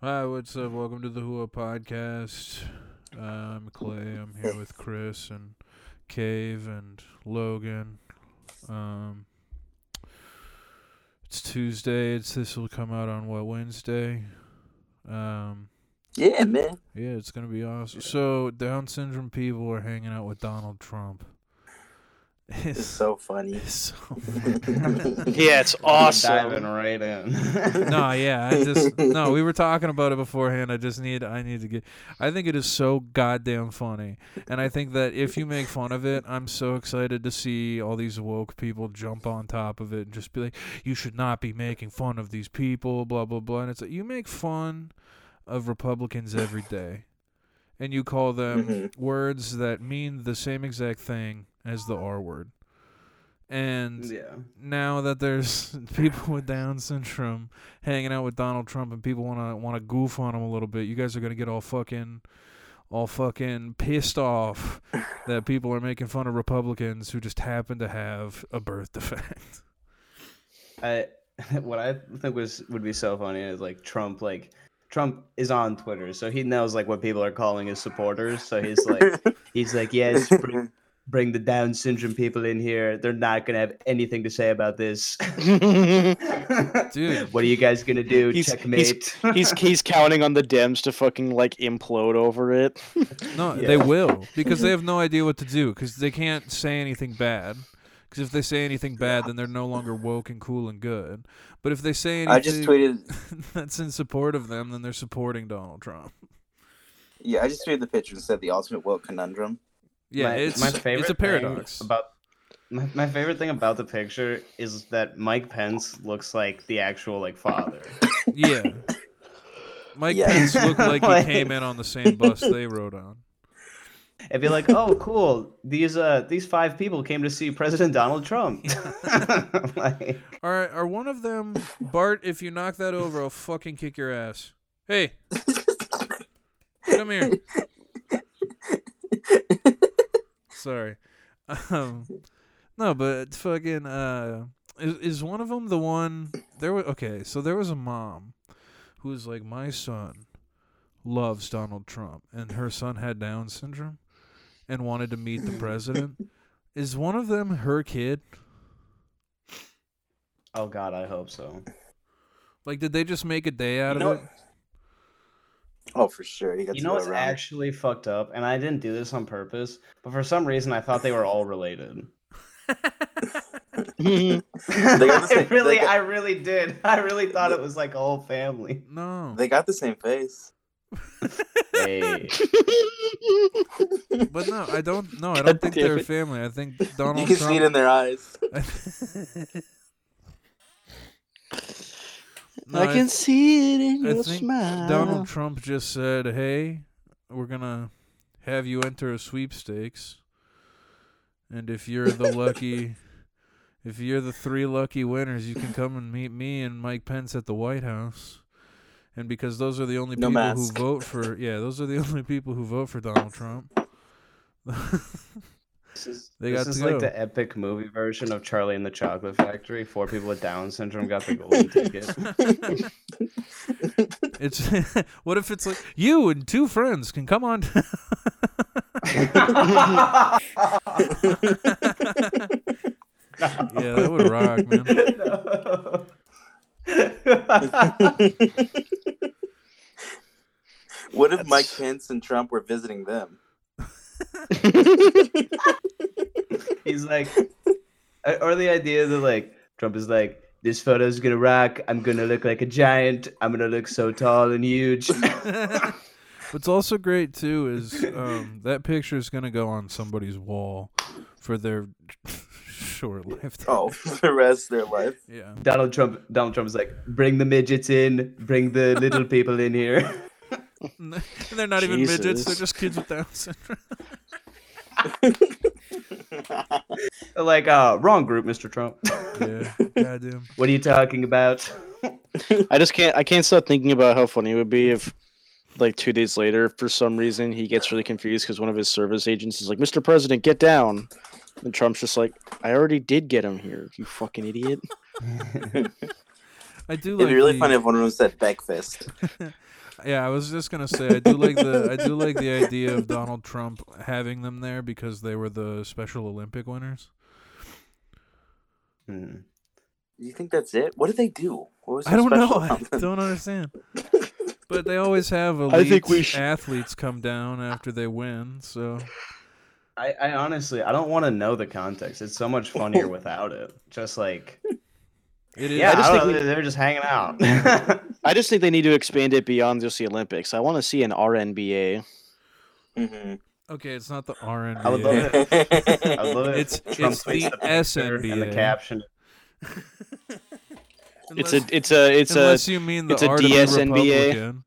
Hi, what's up? Welcome to the Hua Podcast. I'm Clay. I'm here with Chris and Cave and Logan. Um, it's Tuesday. This will come out on Wednesday. Um, Yeah, man. yeah, it's gonna be awesome. So Down syndrome people are hanging out with Donald Trump. It's so funny. It's so Yeah, it's Diving awesome. right in. No, we were talking about it beforehand. I need to get. I think it is so goddamn funny, and I think that if you make fun of it, I'm so excited to see all these woke people jump on top of it and just be like, "You should not be making fun of these people," blah blah blah. And it's like you make fun of Republicans every day, and you call them words that mean the same exact thing as the R word. And Yeah. now that there's people with Down syndrome hanging out with Donald Trump and people wanna goof on him a little bit, you guys are gonna get all fucking pissed off that people are making fun of Republicans who just happen to have a birth defect. What I think would be so funny is Trump is on Twitter, so he knows what people are calling his supporters. So he's like, yes, bring the Down syndrome people in here. They're not gonna have anything to say about this. Dude. What are you guys gonna do? He's- Checkmate. He's counting on the Dems to fucking implode over it. No, Yeah. they will, because they have no idea what to do, because they can't say anything bad. Because if they say anything bad, then they're no longer woke and cool and good. But if they say anything I just tweeted. that's in support of them, then they're supporting Donald Trump. Yeah, I just tweeted the picture and said the ultimate woke conundrum. Yeah, my favorite it's a paradox. thing about my favorite thing about the picture is that Mike Pence looks like the actual father. Yeah. Mike Yeah. Pence looked like he Like- came in on the same bus they rode on. It'd be like, oh, cool. These 5 people came to see President Donald Trump. Are one of them, Bart, if you knock that over, I'll fucking kick your ass. Hey. Come here. Sorry. No, but fucking is one of them the one there was there was a mom who was like, my son loves Donald Trump and her son had Down syndrome and wanted to meet the president. Is one of them her kid? Oh God, I hope so. Did they just make a day out You know of it? Oh, for sure. He got You to know go what's around. actually fucked up, and I didn't do this on purpose, but for some reason I thought they were all related. They got the same- they got- I really did. I really thought it was like a whole family. No. They got the same face. Hey. But no, I don't God think damn they're it. family. I think You Donald can see it in Trump their eyes. No, I can see it in I your think smile. Donald Trump just said, "Hey, we're gonna have you enter a sweepstakes, and if you're the 3 lucky winners, you can come and meet me and Mike Pence at the White House." And because those are the only No people mask. who vote for, those are the only people who vote for Donald Trump. They got This is to like go. the epic movie version of Charlie and the Chocolate Factory. 4 people with Down syndrome got the golden ticket. It's what if it's like you and 2 friends can come on? Yeah, that would rock, man. What if Mike Pence and Trump were visiting them? He's like, or the idea that Trump is like, this photo's gonna rock. I'm gonna look like a giant. I'm gonna look so tall and huge. What's also great too is that picture is gonna go on somebody's wall for their short lifetime. Oh, for the rest of their life. Yeah. Donald Trump is like, bring the midgets in, bring the little people in here. And they're not even midgets; Jesus. they're just kids with Down syndrome. Like, wrong group, Mr. Trump. Yeah, goddamn. What are you talking about? I can't stop thinking about how funny it would be if 2 days later, for some reason, he gets really confused because one of his service agents is like, "Mr. President, get down." And Trump's just like, "I already did get him here, you fucking idiot." I do It'd like be really the- funny if one of them said Beckfist. Yeah, I was just gonna say I do like the idea of Donald Trump having them there because they were the Special Olympic winners. Hmm. You think that's it? What did they do? What was I so don't know. special I about them? don't understand. But they always have I think we elite athletes come down after they win. So I honestly, I don't want to know the context. It's so much funnier without it. Just like, it is. yeah, I just I think don't we- know, they're just hanging out. I just think they need to expand it beyond just the Olympics. I want to see an RNBA. Mm-hmm. Okay, it's not the RNBA. I would love it. I would love it. It's Trump the tweets picture and the SNBA. caption. Unless you mean the it's a art of the DSNBA. Republican.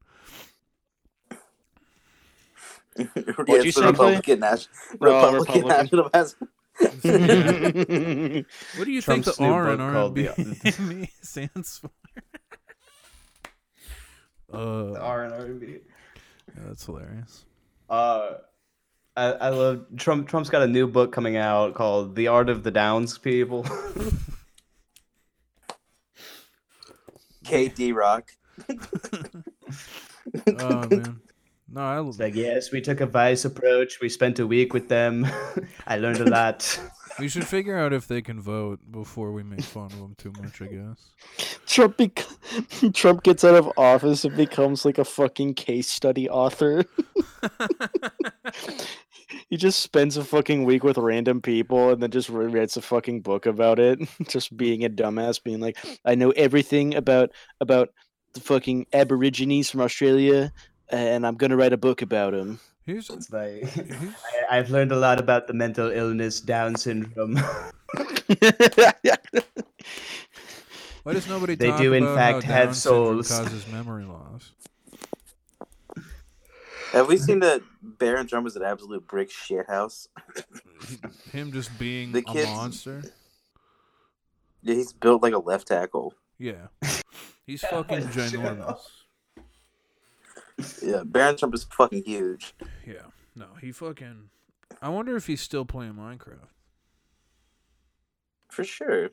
What'd you say, Clay? Republican Republican. National Basketball. What do you Trump's think the new R in book called RNBA stands for? The R and R&B. Yeah, that's hilarious. I love Trump. Trump's got a new book coming out called "The Art of the Downs People." KD Rock. Oh man, no, I It's like, yes, we took a Vice approach. We spent a week with them. I learned a lot. we should figure out if they can vote before we make fun of them too much. I guess. Trump gets out of office and becomes like a fucking case study author. He just spends a fucking week with random people and then just writes a fucking book about it. Just being a dumbass, being like, I know everything about the fucking Aborigines from Australia, and I'm gonna write a book about them. Here's It's like, I've learned a lot about the mental illness, Down syndrome. why does nobody They talk do, in about fact, how have Down syndrome souls. causes memory loss? Have we seen that Barron Trump is an absolute brick shithouse? Him just being The a kids- monster. Yeah, he's built like a left tackle. Yeah, he's fucking ginormous. Yeah, Barron Trump is fucking huge. Yeah, no, he fucking. I wonder if he's still playing Minecraft. For sure.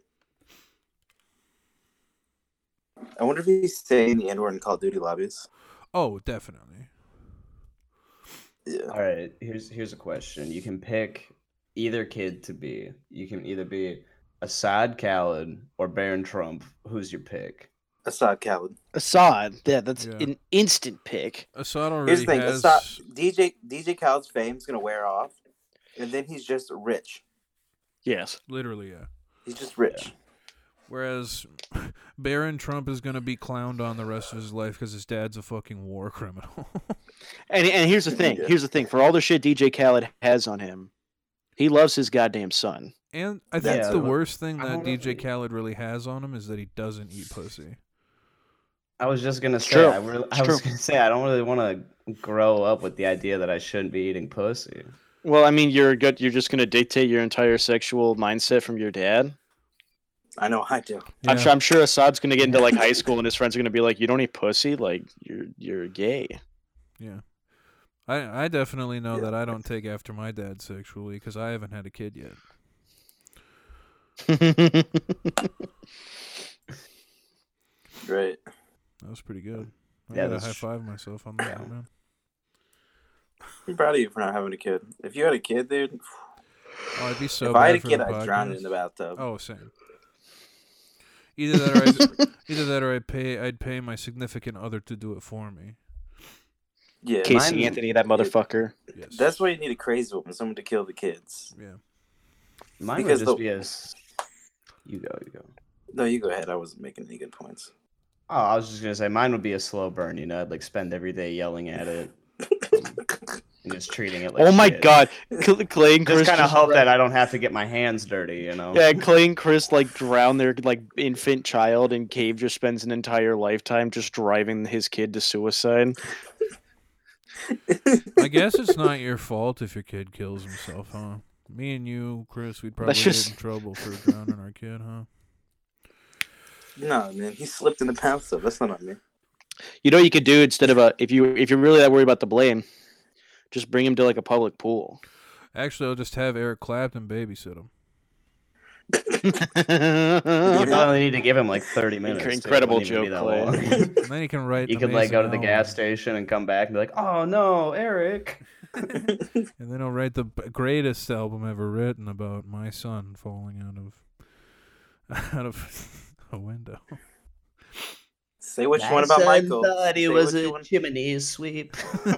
I wonder if he's saying the N-word in Call of Duty lobbies. Oh, definitely. Yeah. All right, here's a question. You can pick either kid to be. You can either be Assad Khaled or Barron Trump. Who's your pick? Assad Khaled. Assad, yeah, that's Yeah. an instant pick. Assad Here's already the thing. has. Assad, DJ Khaled's fame's gonna wear off, and then he's just rich. Yes. Literally, yeah. He's just rich. Whereas Barron Trump is gonna be clowned on the rest of his life because his dad's a fucking war criminal. And here's the thing. Yeah. Here's the thing. For all the shit DJ Khaled has on him, he loves his goddamn son. And I think That's the what- worst thing I that don't DJ know. Khaled really has on him is that he doesn't eat pussy. I was just gonna say. true. I It's was true. gonna say I don't really want to grow up with the idea that I shouldn't be eating pussy. Well, I mean, you're just gonna dictate your entire sexual mindset from your dad. I know I do. I'm Yeah. sure. I'm sure Assad's gonna get into like high school, and his friends are gonna be like, "You don't eat pussy, like you're gay." Yeah. I definitely know Yeah. that I don't take after my dad sexually because I haven't had a kid yet. Right. That was pretty good. I Yeah, gotta that's high five myself on that one, man. I'm proud of you for not having a kid. If you had a kid, dude, Oh, I'd be so if bad I had a for kid, the I'd drown it podcast. in the bathtub. Oh, same. Either that or I'd pay my significant other to do it for me. Yeah, Casey mine- Anthony, that motherfucker. Yes. That's why you need a crazy woman, someone to kill the kids. Yeah. Mine Because would just the- be as. You go. No, you go ahead. I wasn't making any good points. Oh, I was just gonna say mine would be a slow burn. You know, I'd like spend every day yelling at it and just treating it like. Oh my shit. god, Clay and Chris Just kind of hope dra- that I don't have to get my hands dirty. You know. Yeah, Clay and Chris like drown their like infant child, and Cave just spends an entire lifetime just driving his kid to suicide. I guess it's not your fault if your kid kills himself, huh? Me and you, Chris, we'd probably just- get in trouble for drowning our kid, huh? No, man, he slipped in the bathtub. That's not on me. You know what you could do instead of if you're really that worried about the blame, just bring him to like a public pool. Actually, I'll just have Eric Clapton babysit him. You only need to give him like 30 minutes. Incredible Too. It wouldn't even joke, be that long. And then he can write. You an could like go to the amazing gas album. station and come back and be like, "Oh no, Eric." And then he'll write the greatest album ever written about my son falling out of a window. Say what you want about Michael. Thought he Say was what you a want- chimney sweep.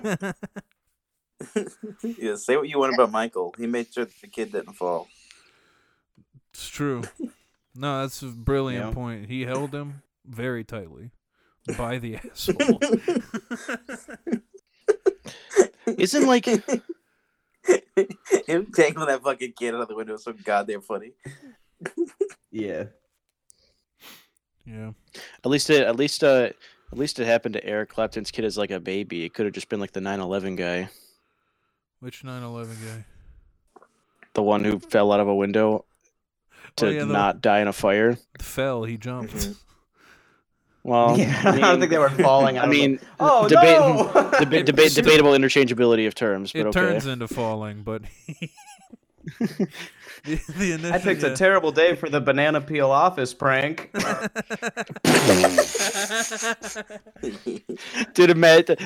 Yeah, say what you want about Michael. He made sure that the kid didn't fall. It's true. No, that's a brilliant Yeah. point. He held him very tightly by the asshole. Isn't like Him tangling that fucking kid out of the window was so goddamn funny. Yeah. Yeah. at least it happened to Eric Clapton's kid as like a baby. It could have just been like the 9/11 guy, Which 9/11 guy? the one who fell out of a window to Oh, yeah, not die in a fire. Fell. He jumped. Mhm. Well, Yeah, I don't think they were falling out. I mean, oh debate- no! debatable interchangeability of terms, but It okay. turns into falling, but the initial, I picked a terrible day for the banana peel office prank. Dude, imagine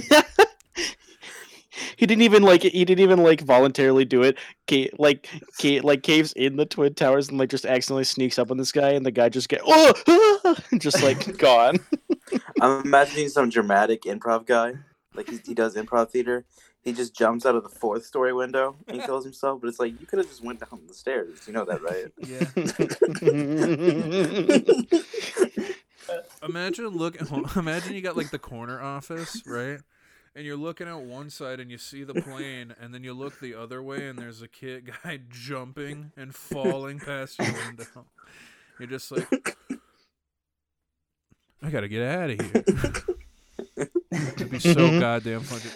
he didn't even voluntarily do it. Caves in the Twin Towers and like just accidentally sneaks up on this guy, and the guy just just like gone. I'm imagining some dramatic improv guy. Like he does improv theater. He just jumps out of the 4th story window and kills himself. But it's like, you could have just went down the stairs. You know that, right? Yeah. Imagine you got like the corner office, right? And you're looking out one side and you see the plane, and then you look the other way and there's a guy jumping and falling past your window. You're just like, I gotta get out of here. It'd be so goddamn funny.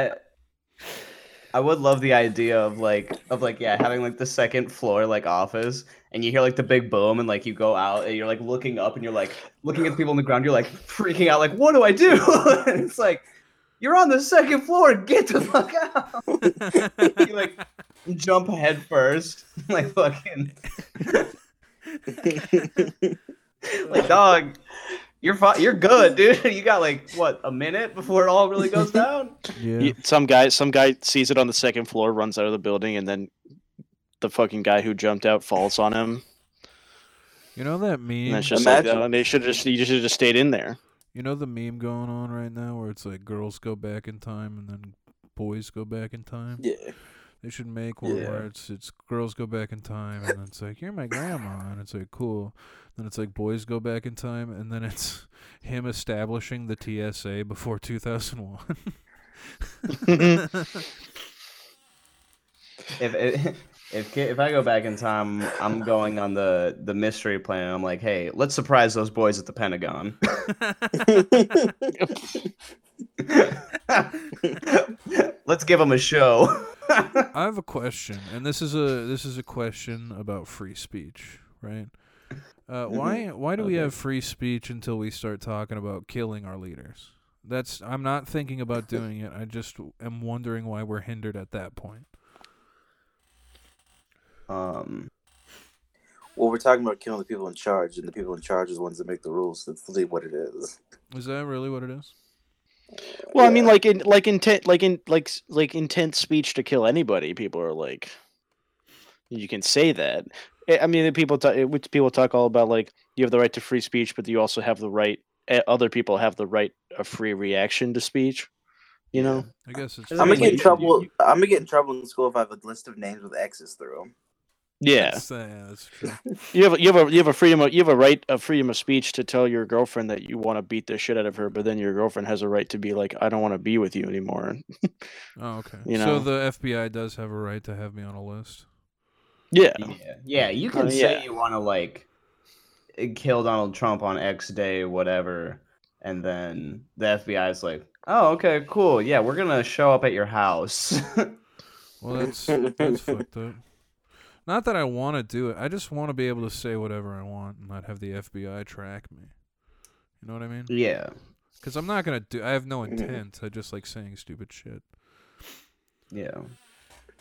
I would love the idea of having like the 2nd floor like office, and you hear like the big boom, and like you go out and you're like looking up and you're like looking at the people on the ground, you're like freaking out, like, what do I do? And it's like, you're on the 2nd floor, get the fuck out. You like jump head first, like fucking like, dog, you're good, dude. You got like what, a minute before it all really goes down? Yeah. Some guy sees it on the 2nd floor, runs out of the building, and then the fucking guy who jumped out falls on him. You know that And meme? that's just Imagine- like, you should have just stayed in there. You know the meme going on right now where it's like girls go back in time and then boys go back in time? Yeah. They should make one Yeah. where it's girls go back in time, and then it's like, you're my grandma, and it's like, cool. Then it's like boys go back in time, and then it's him establishing the TSA before 2001. If I go back in time, I'm going on the mystery plan. I'm like, hey, let's surprise those boys at the Pentagon. Let's give them a show. I have a question, and this is a question about free speech, right? Why do we Okay. have free speech until we start talking about killing our leaders? I'm not thinking about doing it. I just am wondering why we're hindered at that point. Well, we're talking about killing the people in charge, and the people in charge are the ones that make the rules. That's really what it is. Is that really what it is? Well, I mean, intense speech to kill anybody. People are like, you can say that. I mean, people talk all about like you have the right to free speech, but you also have the right. Other people have the right of free reaction to speech. You know. I guess it's. I'm gonna mean, get in you- trouble. I'm gonna get in trouble in school if I have a list of names with X's through them. Yeah. That's true. You have a freedom of, you have a right of freedom of speech to tell your girlfriend that you want to beat the shit out of her, but then your girlfriend has a right to be like, I don't want to be with you anymore. Oh, okay. You So know. the FBI does have a right to have me on a list. Yeah. Yeah, you can Yeah. say you want to like kill Donald Trump on X day, whatever, and then the FBI is like, oh, okay, cool. Yeah, we're gonna show up at your house. Well, that's fucked up. Not that I want to do it. I just want to be able to say whatever I want and not have the FBI track me. You know what I mean? Yeah. Because I'm not gonna do. I have no intent. I just like saying stupid shit. Yeah.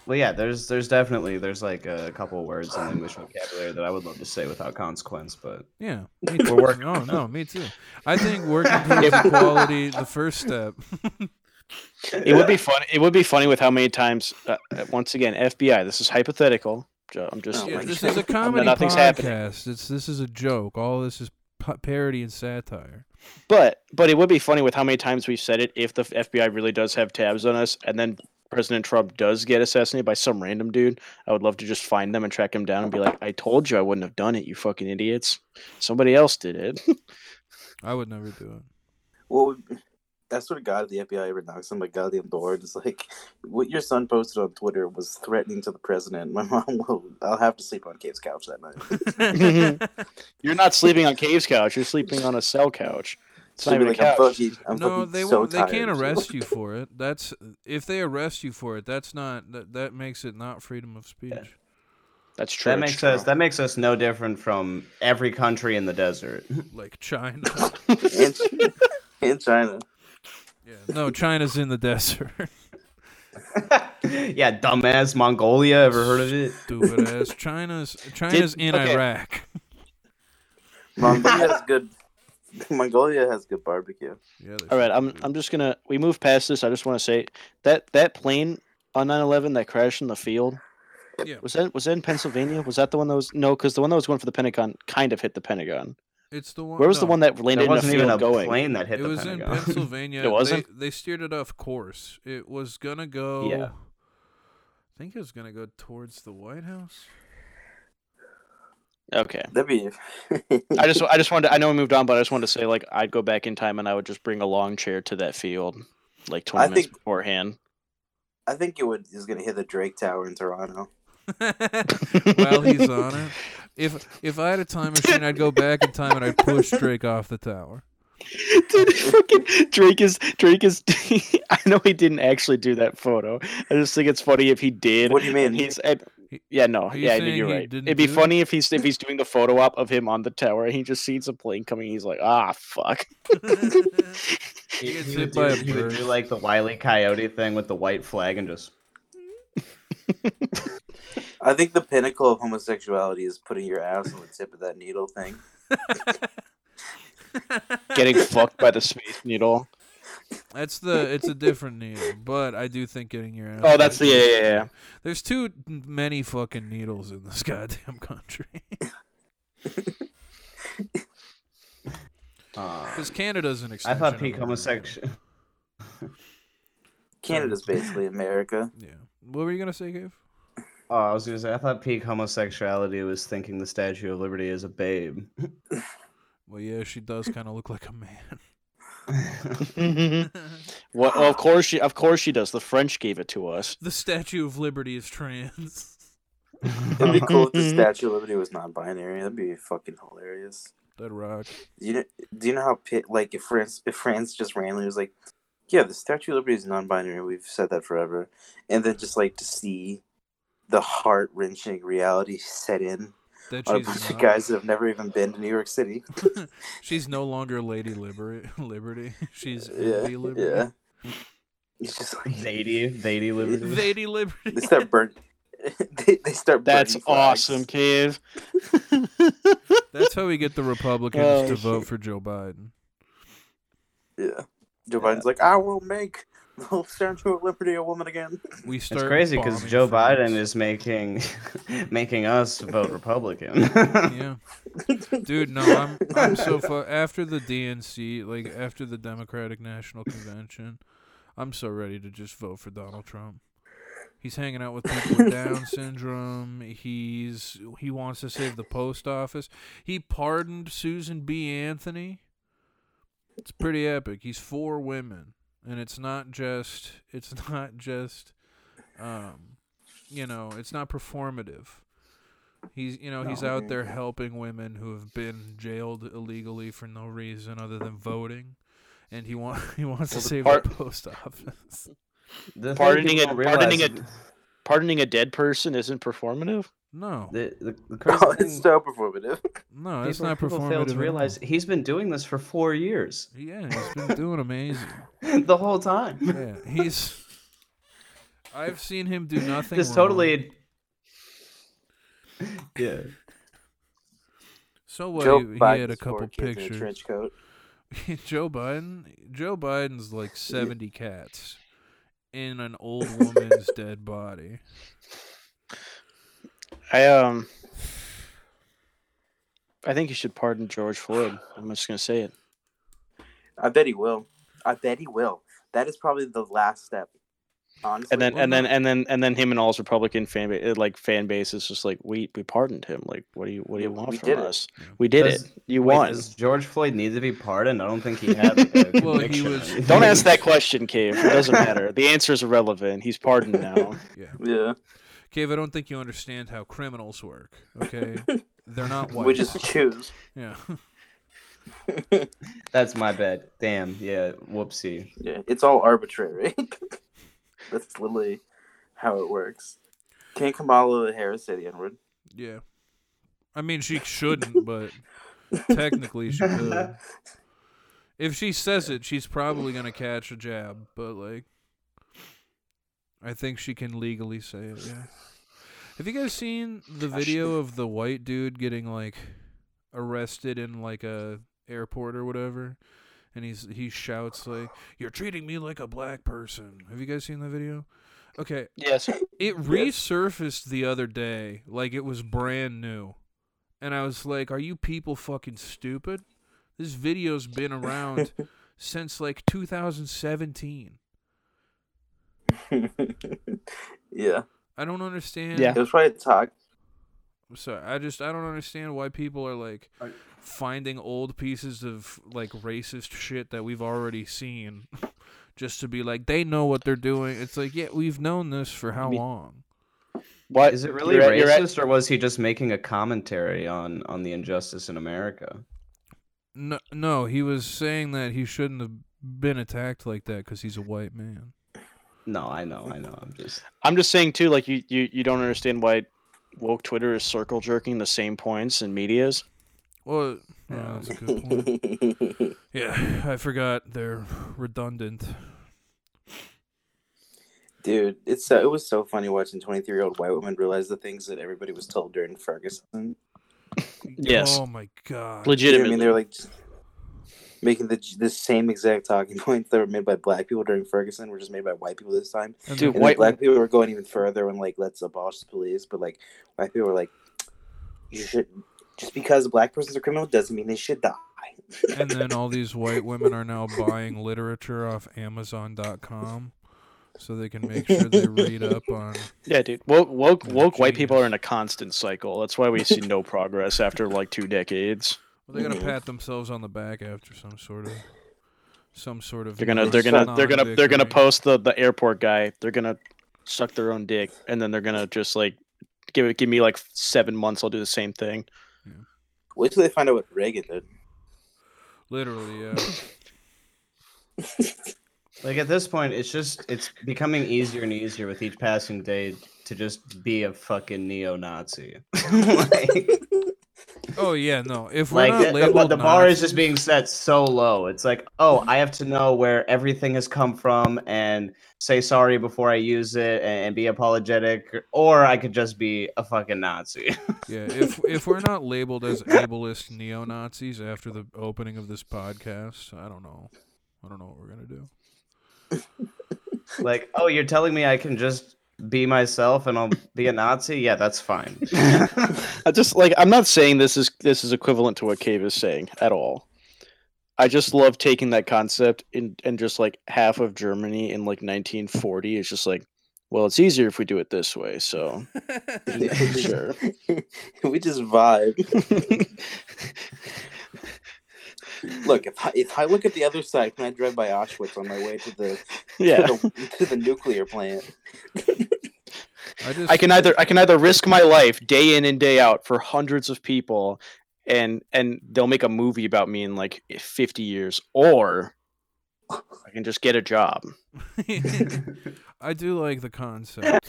Well, yeah, there's definitely like a couple of words in the English vocabulary that I would love to say without consequence, but Yeah, me too. we're working. Oh no, me too. I think working towards equality, the first step. It would be fun. It would be funny with how many times. Once again, FBI. This is hypothetical. I'm just. Oh Yeah, my this God. is a comedy Nothing's happening. podcast. This is a joke. All this is parody and satire. But it would be funny with how many times we've said it. If the FBI really does have tabs on us, and then President Trump does get assassinated by some random dude, I would love to just find them and track him down and be like, "I told you I wouldn't have done it, you fucking idiots. Somebody else did it." I would never do it. Well, I swear to God, if the FBI ever knocks on my goddamn door, it's like, what your son posted on Twitter was threatening to the president. My mom will. I'll have to sleep on Cave's couch that night. You're not sleeping on Cave's couch. You're sleeping on a cell couch. It's not She'll be even a like, couch. I'm No, fucking they so won't. They tired. can't arrest you for it. That's if they arrest you for it. That's not that makes it not freedom of speech. Yeah. That's true. That it's makes true. us no different from every country in the desert. Like China. in China. Yeah. No, China's in the desert. Yeah, dumbass Mongolia. Ever heard of it? Stupid ass. China's in okay. Iraq. Mongolia has good barbecue. Yeah. All right, I'm just gonna. We move past this. I just want to say that plane on 9/11 that crashed in the field. Yeah. Was that in Pennsylvania? Was that the one that was no? Because the one that was going for the Pentagon kind of hit the Pentagon. It's the one. Where was the no, one that landed There in a wasn't even field a going? plane that hit It the was in Pentagon. Pennsylvania. It wasn't? They steered it off course. It was gonna go. Yeah. I think it was gonna go towards the White House. Okay. That'd be. I just wanted. I know we moved on, but I just wanted to say like I'd go back in time and I would just bring a lawn chair to that field, like 20 minutes beforehand. I think is gonna hit the Drake Tower in Toronto. While he's on it. If I had a time machine, I'd go back in time and I'd push Drake off the tower. Dude, fucking Drake is. I know he didn't actually do that photo. I just think it's funny if he did. What do you mean? Yeah, no, Are you yeah, saying you're he right. didn't It'd be do funny if he's doing the photo op of him on the tower and he just sees a plane coming. He's like, ah, fuck. He gets He hit would by a he would bird. do like the Wile E. Coyote thing with the white flag and just. I think the pinnacle of homosexuality is putting your ass on the tip of that needle thing. Getting fucked by the Space Needle. It's a different needle, but I do think getting your ass. Oh, that's the yeah. There's too many fucking needles in this goddamn country. Because Canada's an I extension. thought of peak the world. homosexual. Canada's basically America. Yeah. What were you gonna say, Gabe? Oh, I was gonna say I thought peak homosexuality was thinking the Statue of Liberty is a babe. Well, yeah, she does kind of look like a man. Well, of course she does. The French gave it to us. The Statue of Liberty is trans. It'd be cool if the Statue of Liberty was non-binary. That'd be fucking hilarious. That rock. Do you know how if France just randomly was like, yeah, the Statue of Liberty is non-binary. We've said that forever, and then just like to see the heart-wrenching reality set in That on a she's bunch of not- guys that have never even been to New York City. She's no longer Lady Liberty. She's Yeah, Lady Liberty. yeah. It's just like Lady Liberty. Lady Liberty. they start burn. They start. That's burning flags. awesome, Cave. That's how we get the Republicans Oh, to vote shit. for Joe Biden. Yeah. Joe Biden's like, I will make the Statue of Liberty a woman again. We start. It's crazy because bombing Joe France. Biden is making us vote Republican. Yeah, dude. No, I'm so far after the DNC, like after the Democratic National Convention. I'm so ready to just vote for Donald Trump. He's hanging out with people with Down syndrome. He wants to save the post office. He pardoned Susan B. Anthony. It's pretty epic. He's for women, and it's not just it's not performative. He's out there helping women who have been jailed illegally for no reason other than voting, and he wants to save the post office. The thing Pardoning people don't realize- pardoning a dead person isn't performative. No, the crazy Oh, thing, it's so performative. no, it's people, not people performative. fail to at realize all. he's been doing this for 4 years. Yeah, he's been doing amazing. The whole time. Yeah, I've seen him do nothing Just wrong. totally. Yeah. So what? Joe He Biden's had a couple 4 kids in a pictures. trench coat. Joe Biden's like 70 cats in an old woman's dead body. I think you should pardon George Floyd. I'm just gonna say it. I bet he will. That is probably the last step. Honestly. And then Well, no. and then him and all his Republican fan base is just like we pardoned him. Like what do you We want did from it. us? We did Does- it. You Wait, won. does George Floyd need to be pardoned? I don't think he had like, a Well, he conviction or was- anything. Don't ask that question, Cave. It doesn't matter. The answer is irrelevant. He's pardoned now. Yeah. Yeah. Cave, I don't think you understand how criminals work, okay? They're not white. We just choose. Yeah. That's my bad. Damn. Yeah. Whoopsie. Yeah, it's all arbitrary. That's literally how it works. Can't Kamala Harris say the N-word? Yeah. I mean, she shouldn't, but technically she could. If she says it, she's probably going to catch a jab, but, like, I think she can legally say it, yeah. Have you guys seen the video of the white dude getting, like, arrested in, like, a airport or whatever? And he shouts, like, "You're treating me like a black person." Have you guys seen that video? Okay, Yes. it resurfaced the other day like it was brand new. And I was like, are you people fucking stupid? This video's been around since like 2017. Yeah. I don't understand. Yeah. It was probably talk. Sorry, I don't understand why people are like finding old pieces of like racist shit that we've already seen just to be like they know what they're doing. It's like, yeah, we've known this for how long? What Is it really racist, or was he just making a commentary on the injustice in America? No, he was saying that he shouldn't have been attacked like that because he's a white man. No, I know. I'm just saying too. Like you don't understand why woke Twitter is circle jerking the same points in medias. Well, yeah, that's a good point. Yeah, I forgot they're redundant. Dude, it was so funny watching 23-year-old white women realize the things that everybody was told during Ferguson. Yes. Oh my god. Legitimately. I mean, they were like just making the same exact talking points that were made by black people during Ferguson were just made by white people this time. And Dude, the- And white- black people were going even further and like, let's abolish the police. But like, white people were like, you should, just because black persons are criminal doesn't mean they should die. and then all these white women are now buying literature off Amazon.com so they can make sure they read up on. Yeah, dude. Woke white people Genius. are in a constant cycle. That's why we see no progress after like 2 decades. Well, they gotta pat themselves on the back after some sort of. They're gonna non-victory. post the airport guy. They're gonna suck their own dick, and then they're gonna just like give me like 7 months. I'll do the same thing. Wait till they find out what Reagan did. Literally, yeah. Like at this point, it's becoming easier and easier with each passing day to just be a fucking neo-Nazi. Like, Oh yeah, no. If we're like not labeled the bar is Nazis- just being set so low. It's like, oh, I have to know where everything has come from and say sorry before I use it and be apologetic, or I could just be a fucking Nazi. Yeah, if we're not labeled as ableist neo-Nazis after the opening of this podcast, I don't know what we're gonna do. Like, oh, you're telling me I can just be myself and I'll be a Nazi? Yeah, that's fine. I'm not saying this is equivalent to what Cave is saying at all. I just love taking that concept and just like half of Germany in like 1940 is just like, well, it's easier if we do it this way. So sure. We just vibe. Look, if I look at the other side, can I drive by Auschwitz on my way to the Yeah. to the nuclear plant? I can either risk my life day in and day out for hundreds of people and they'll make a movie about me in like 50 years, or I can just get a job. I do like the concept.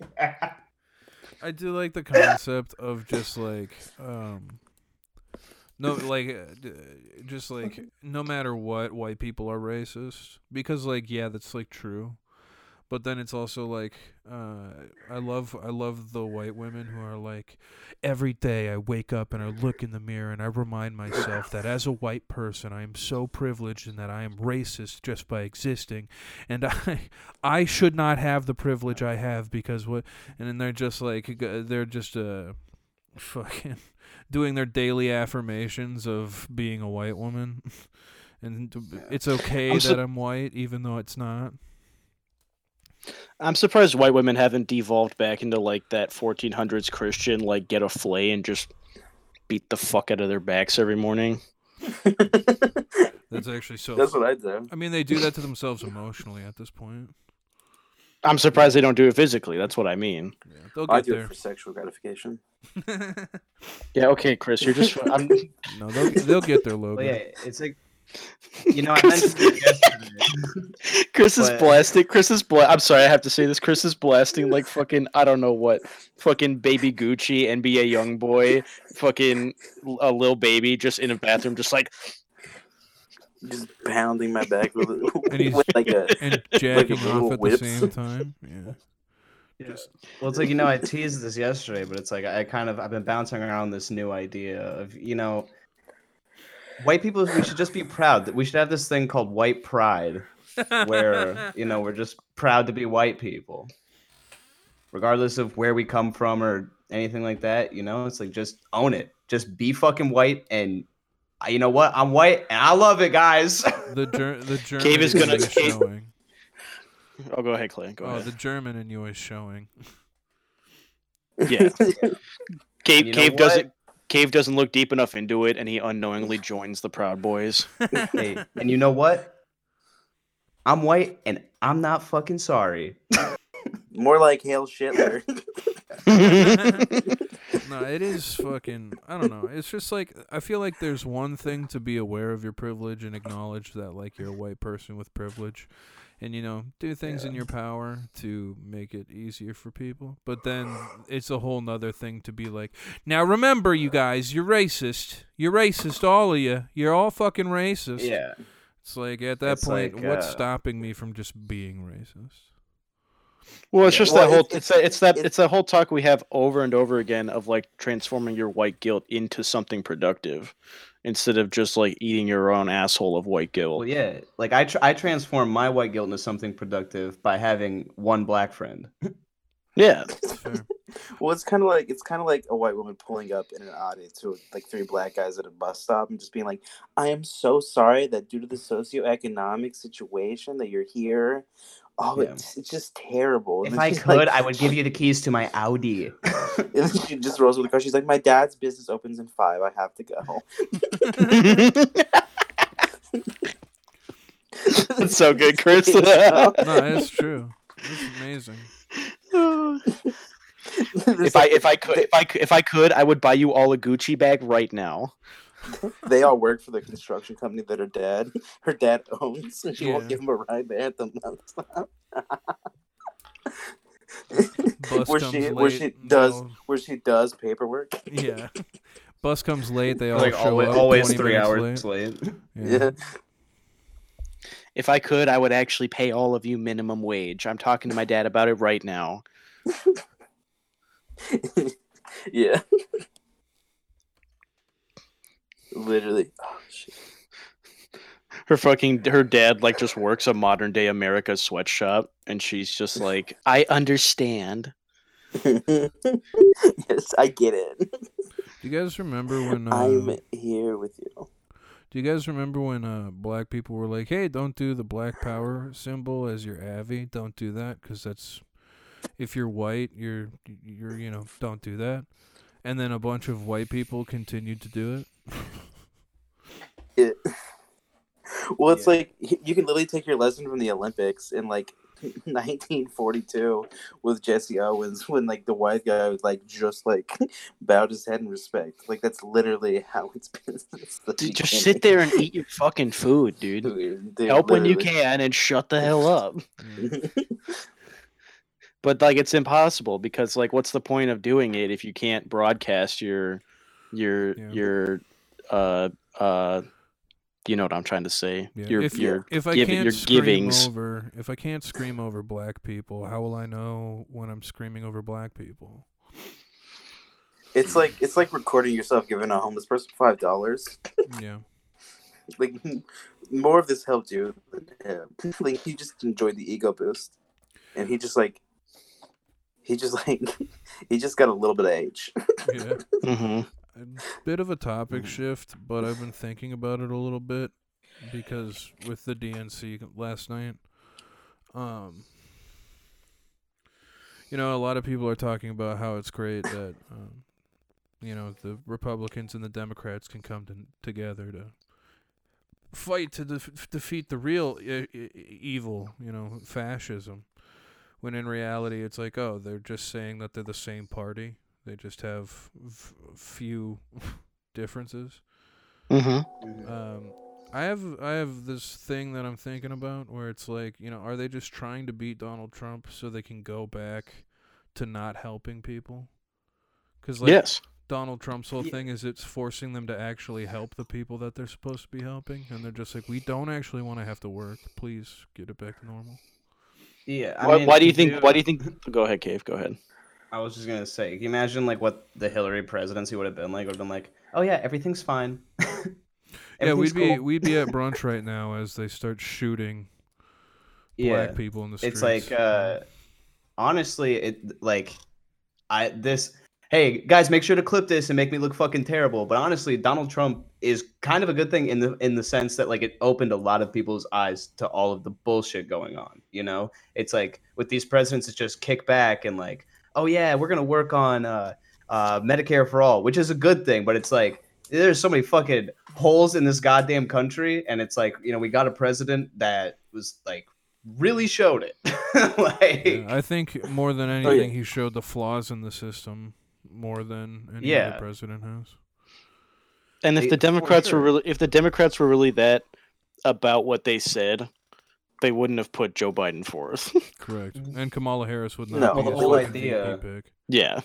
I do like the concept of just like No, like, just like no matter what, white people are racist because, like, yeah, that's like true. But then it's also like, I love the white women who are like, every day I wake up and I look in the mirror and I remind myself that as a white person I am so privileged and that I am racist just by existing, and I should not have the privilege I have because what, and then they're just like they're just fucking doing their daily affirmations of being a white woman, and it's okay that I'm white even though it's not. I'm surprised white women haven't devolved back into like that 1400s Christian, like get a flay and just beat the fuck out of their backs every morning. That's actually so. That's what I do. I mean, they do that to themselves emotionally at this point. I'm surprised they don't do it physically. That's what I mean. Yeah, they'll I get do there. it for sexual gratification. Yeah, okay, Chris, you're just. No, they'll get there, Logan. Well, yeah, it's like, you know, I mentioned it yesterday. Chris is blasting. I'm sorry, I have to say this. Chris is blasting like fucking I don't know what, fucking Baby Gucci, NBA YoungBoy, fucking a little baby just in a bathroom, just like. Just pounding my back with, And he's with like a and jacking little off at whips. the same time. Yeah. Yeah. Well, it's like, you know, I teased this yesterday, but it's like I've been bouncing around this new idea of, you know, white people, we should just be proud that we should have this thing called white pride, where, you know, we're just proud to be white people, regardless of where we come from or anything like that. You know, it's like just own it, just be fucking white, and you know what? I'm white and I love it, guys. The German Cave is gonna- in you is Cave- showing. Oh, go ahead, Clay. Go ahead. The German in you is showing. Yeah. Cave, You know Cave what? doesn't. Cave doesn't look deep enough into it, and he unknowingly joins the Proud Boys. Hey, and you know what? I'm white and I'm not fucking sorry. More like Hail Shitler. No, it is fucking. I don't know. It's just like I feel like there's one thing to be aware of your privilege and acknowledge that like you're a white person with privilege, and you know do things in your power to make it easier for people. But then it's a whole nother thing to be like, now remember, you guys, you're racist. You're racist, all of you. You're all fucking racist. Yeah. It's like at that It's point, like, what's stopping me from just being racist? Well, it's Yeah. just Well, that whole it's- it's that whole talk we have over and over again of like transforming your white guilt into something productive, instead of just like eating your own asshole of white guilt. Well, yeah. Like I transform my white guilt into something productive by having one black friend. Yeah, It's fair. Well, it's kind of like a white woman pulling up in an audience with like three black guys at a bus stop and just being like, "I am so sorry that due to the socioeconomic situation that you're here, Yeah. it's just terrible." And If then I she's could, like- I would give you the keys to my Audi. and then she just rolls with the car. She's like, "My dad's business opens in 5. I have to go." that's so good, Chris. No, it's true. It's amazing. if I could, I would buy you all a Gucci bag right now. They all work for the construction company that her dad owns, and she won't Yeah. give him a ride there at the bus stop. Bus where comes she late, where she does paperwork. Yeah. Bus comes late. They all Like show always, up. always 20 3 minutes hours late. late. Yeah. If I could, I would actually pay all of you minimum wage. I'm talking to my dad about it right now. Yeah. Literally. Oh shit. Her dad like just works a modern day America sweatshop, and she's just like, I understand. Yes, I get it. Do you guys remember when? I'm here with you. Do you guys remember when black people were like, "Hey, don't do the Black Power symbol as your Avi. Don't do that because that's if you're white, you're don't do that." And then a bunch of white people continued to do it. Well, it's like you can literally take your lesson from the Olympics in like 1942 with Jesse Owens when like the white guy was like just like bowed his head in respect. Like that's literally how it's been since the Dude, just beginning. sit there and eat your fucking food, dude. Dude, Help when you literally. can and shut the hell up. Yeah. But like it's impossible because like what's the point of doing it if you can't broadcast your you know what I'm trying to say. Yeah. Your if I giving can't your scream givings. if I can't scream over black people, how will I know when I'm screaming over black people? It's like recording yourself giving a homeless person $5. Yeah. Like more of this helped you than him. Like he just enjoyed the ego boost, and he just got a little bit of age. Yeah. Mm-hmm. A bit of a topic shift, but I've been thinking about it a little bit because with the DNC last night, a lot of people are talking about how it's great that, the Republicans and the Democrats can come together to fight to defeat the real evil, fascism. When in reality, it's like, oh, they're just saying that they're the same party. They just have few differences. Mm-hmm. I have this thing that I'm thinking about where it's like, are they just trying to beat Donald Trump so they can go back to not helping people? Because Yes. Donald Trump's whole thing is it's forcing them to actually help the people that they're supposed to be helping, and they're just like, we don't actually want to have to work. Please get it back to normal. Yeah. Why do you think? Why do you think? Go ahead, Cave. Go ahead. I was just gonna say, can you imagine like what the Hillary presidency would have been like? Would have been like, oh yeah, everything's fine. Yeah, Everything's cool. we'd be at brunch right now as they start shooting black people in the streets. It's like, honestly, Hey guys, make sure to clip this and make me look fucking terrible. But honestly, Donald Trump is kind of a good thing in the sense that like it opened a lot of people's eyes to all of the bullshit going on. It's like with these presidents, it's just kick back and like, oh yeah, we're gonna work on Medicare for all, which is a good thing. But it's like there's so many fucking holes in this goddamn country, and it's like we got a president that was like really showed it. I think more than anything, he showed the flaws in the system more than any other president has. And if the Democrats were really that about what they said, they wouldn't have put Joe Biden fourth. Correct. And Kamala Harris would not be the a whole fucking idea. VP pick. Yeah.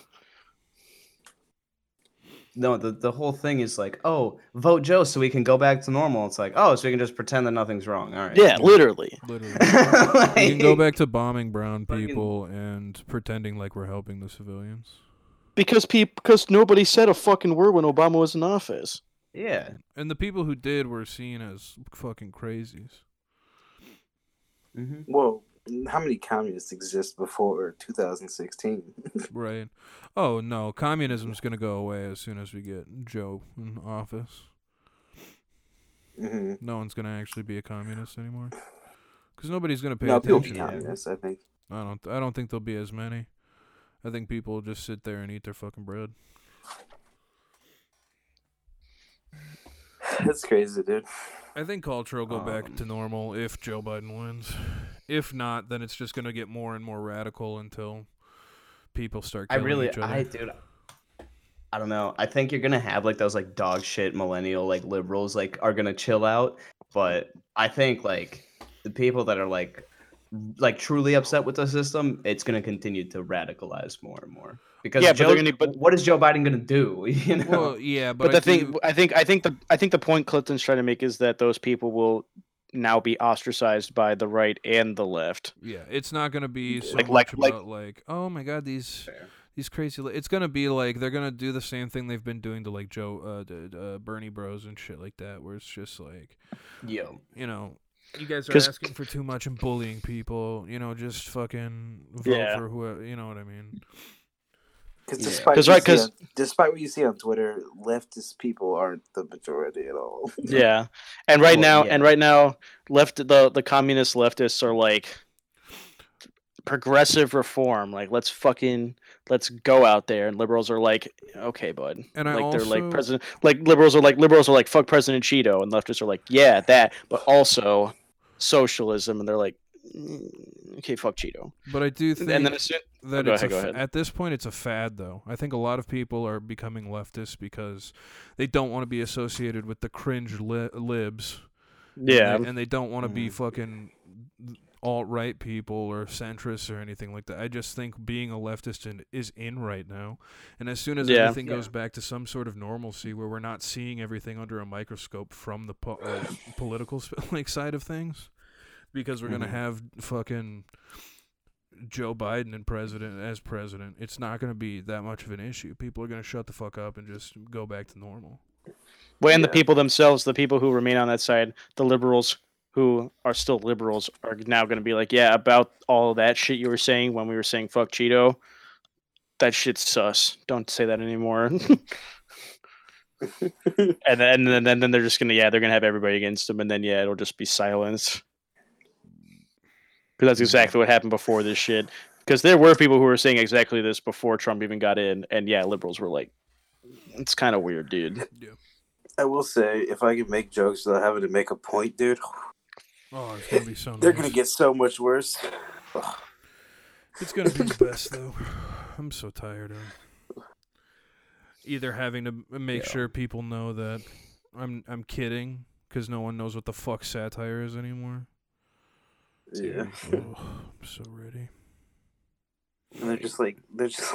No, the whole thing is like, oh, vote Joe so we can go back to normal. It's like, oh, so we can just pretend that nothing's wrong. All right. Yeah, literally. Literally. Like, We can go back to bombing brown people and pretending like we're helping the civilians. Because nobody said a fucking word when Obama was in office. Yeah. And the people who did were seen as fucking crazies. Mm-hmm. Whoa, how many communists exist before 2016? Right. Oh, no. Communism's going to go away as soon as we get Joe in office. Mm-hmm. No one's going to actually be a communist anymore. Because nobody's going to pay People attention. be communists, I think. I don't think there'll be as many. I think people will just sit there and eat their fucking bread. That's crazy, dude. I think culture will go back to normal if Joe Biden wins. If not, then it's just going to get more and more radical until people start killing each other. I don't know. I think you're gonna have like those like dog shit millennial like liberals like are gonna chill out, but I think like the people that are like truly upset with the system, it's gonna continue to radicalize more and more. Because what is Joe Biden gonna do? Well, yeah, but I think the point Clinton's trying to make is that those people will now be ostracized by the right and the left. Yeah, it's not gonna be so like oh my god, these crazy. It's gonna be like they're gonna do the same thing they've been doing to like Bernie Bros and shit like that, where it's just like, you guys are asking for too much and bullying people. Just fucking vote for whoever. You know what I mean? Because despite what you see on Twitter, leftist people aren't the majority at all. Yeah, and right now, the communist leftists are like progressive reform. Like let's go out there, and liberals are like, okay, bud. And they're like president. Like liberals are like fuck President Cheeto, and leftists are like, yeah, that, but also socialism, and they're like, okay, fuck Cheeto. But I do think that at this point it's a fad, though. I think a lot of people are becoming leftists because they don't want to be associated with the cringe libs. Yeah, and they don't want to be fucking alt-right people or centrists or anything like that. I just think being a leftist is in right now. And as soon as everything goes back to some sort of normalcy where we're not seeing everything under a microscope from the political side of things, because we're going to have fucking Joe Biden as president, it's not going to be that much of an issue. People are going to shut the fuck up and just go back to normal. Well, and the people themselves, the people who remain on that side, the liberals who are still liberals, are now going to be like, yeah, about all of that shit you were saying when we were saying fuck Cheeto, that shit's sus. Don't say that anymore. and then they're just gonna they're gonna have everybody against them, and then it'll just be silence. Because that's exactly what happened before this shit. Because there were people who were saying exactly this before Trump even got in, and liberals were like, it's kind of weird, dude. Yeah. I will say, if I could make jokes without having to make a point, dude, oh, it's gonna be so nice. They're gonna get so much worse. It's gonna be the best, though. I'm so tired of either having to make sure people know that I'm kidding because no one knows what the fuck satire is anymore. Yeah. Oh, I'm so ready. And they're just like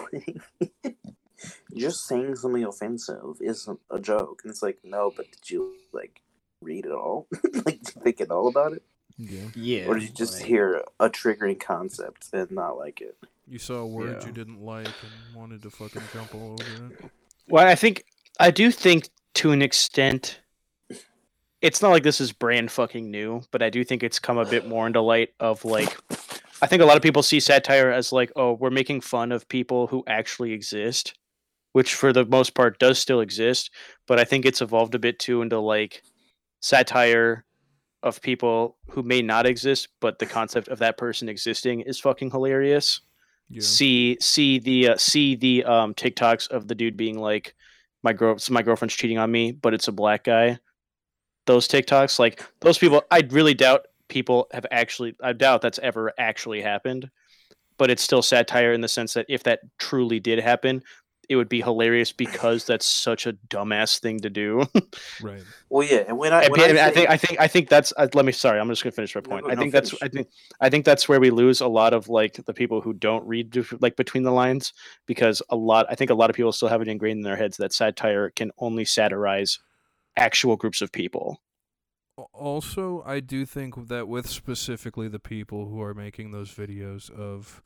just saying something offensive isn't a joke. And it's like, no, but did you read it all? Did you think it all about it? Yeah. Or did you just hear a triggering concept and not like it? You saw a word you didn't like and wanted to fucking jump all over it. Well, I do think to an extent, it's not like this is brand fucking new, but I do think it's come a bit more into light of I think a lot of people see satire as oh, we're making fun of people who actually exist, which for the most part does still exist, but I think it's evolved a bit too into satire of people who may not exist, but the concept of that person existing is fucking hilarious. Yeah. See the TikToks of the dude being like, my girlfriend's cheating on me, but it's a black guy. Those TikToks, those people, I really doubt I doubt that's ever actually happened, but it's still satire in the sense that if that truly did happen, it would be hilarious because that's such a dumbass thing to do. Right. Well, yeah, and I think that's. I'm just gonna finish my point. I think that's where we lose a lot of the people who don't read between the lines, because I think a lot of people still have it ingrained in their heads that satire can only satirize actual groups of people. Also, I do think that with specifically the people who are making those videos of,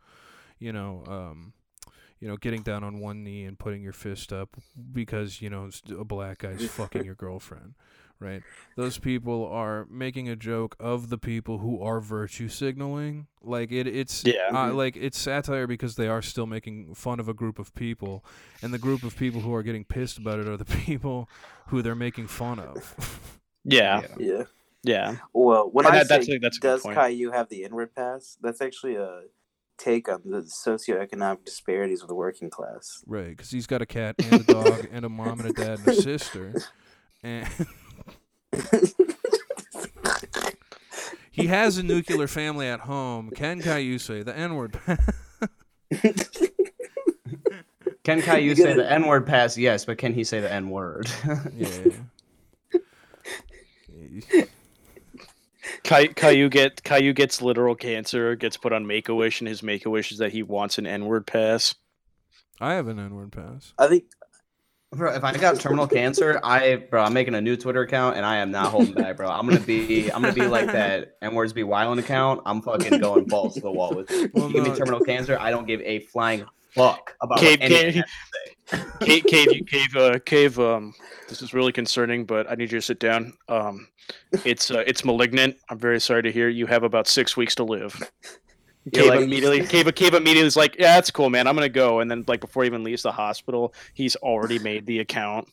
getting down on one knee and putting your fist up because, a black guy's fucking your girlfriend, right? Those people are making a joke of the people who are virtue signaling. It's satire because they are still making fun of a group of people, and the group of people who are getting pissed about it are the people who they're making fun of. Yeah. Well, when that's does Caillou have the inward pass? That's actually a take on the socioeconomic disparities of the working class. Right, because he's got a cat and a dog and a mom and a dad and a sister. And he has a nuclear family at home. Can Caillou say the N-word? Can Caillou say the N-word pass? Yes, but can he say the N-word? Yeah. Caillou gets literal cancer, gets put on Make-A-Wish, and his Make-A-Wish is that he wants an N-word pass. I have an N-word pass. I think, bro, if I got terminal cancer, I'm making a new Twitter account and I am not holding back, bro. I'm gonna be like that N-words be wildin' account. I'm fucking going balls to the wall with it. You give me terminal cancer, I don't give a flying fuck about anything. Cave, this is really concerning, but I need you to sit down. It's malignant. I'm very sorry to hear. You have about 6 weeks to live. Cave immediately is like, yeah, that's cool, man. I'm gonna go. And then before he even leaves the hospital, he's already made the account.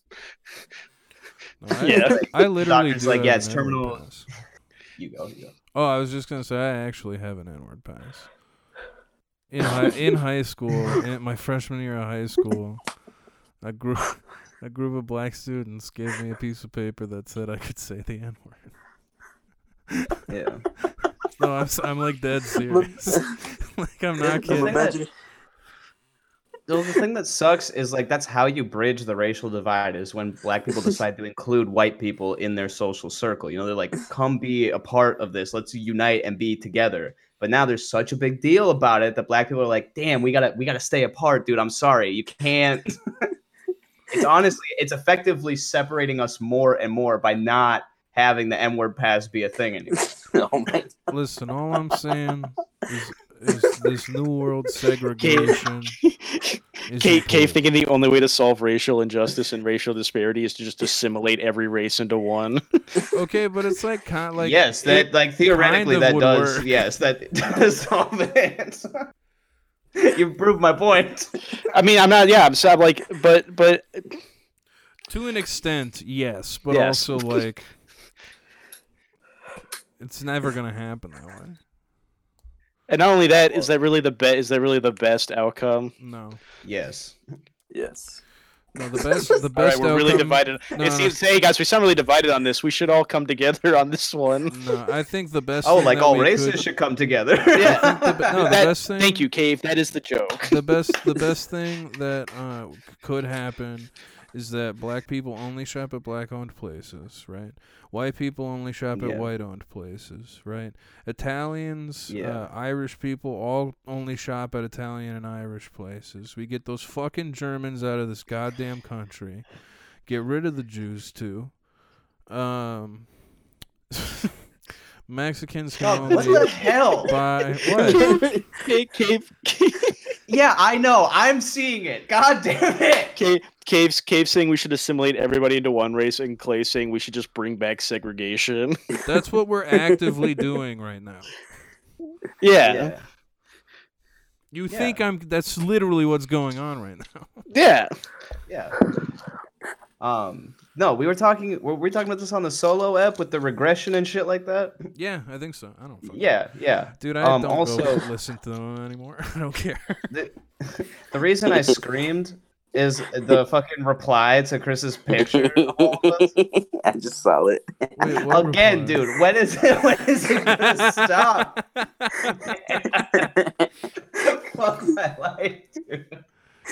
I literally do it's terminal. You go. Oh, I was just gonna say I actually have an N-word pass. In high school, in my freshman year of high school, a group of black students gave me a piece of paper that said I could say the N-word. Yeah. No, I'm dead serious. I'm not kidding. the thing that sucks is like that's how you bridge the racial divide is when black people decide to include white people in their social circle. You know, they're like, come be a part of this. Let's unite and be together. But now there's such a big deal about it that black people are like, damn, we gotta stay apart, dude. I'm sorry. You can't. It's effectively separating us more and more by not having the N-word pass be a thing anymore. Oh my. Listen, all I'm saying is this new world segregation. Cave thinking the only way to solve racial injustice and racial disparity is to just assimilate every race into one. Okay, but it's like kind of like yes, that like theoretically that does work. yes that does solve it. You proved my point. I mean, I'm not. Yeah, I'm sad. Like, but to an extent, yes, but Yes. also like it's never gonna happen that way. and not only that, is that really the best outcome? No. Yes. Yes. No, the best All right, we're really outcome- divided. No, It seems, hey guys, we sound really divided on this. We should all come together on this one. No, I think the best. Oh, thing like that all we races could- should come together. Yeah. No, the That- best thing. Thank you, Cave. That is the joke. The best thing that could happen is that black people only shop at black-owned places, right? White people only shop at Yeah. white-owned places, right? Italians, Yeah. Irish people all only shop at Italian and Irish places. We get those fucking Germans out of this goddamn country. Get rid of the Jews too. Mexicans can God, what only the hell? buy what? Cave Yeah, I know. I'm seeing it. God damn it. Cave saying we should assimilate everybody into one race, and Clay saying we should just bring back segregation. That's what we're actively doing right now. Yeah. You Yeah. think that's literally what's going on right now. Yeah. Yeah. No, were we talking about this on the solo app with the regression and shit like that? Yeah, I think so. I don't fucking Yeah. Dude, I don't also- go listen to them anymore. I don't care. The reason I screamed is the fucking reply to Chris's picture. Of all of us. I just saw it. Wait, what Again, reply? dude, when is it gonna stop? Fuck my life, dude.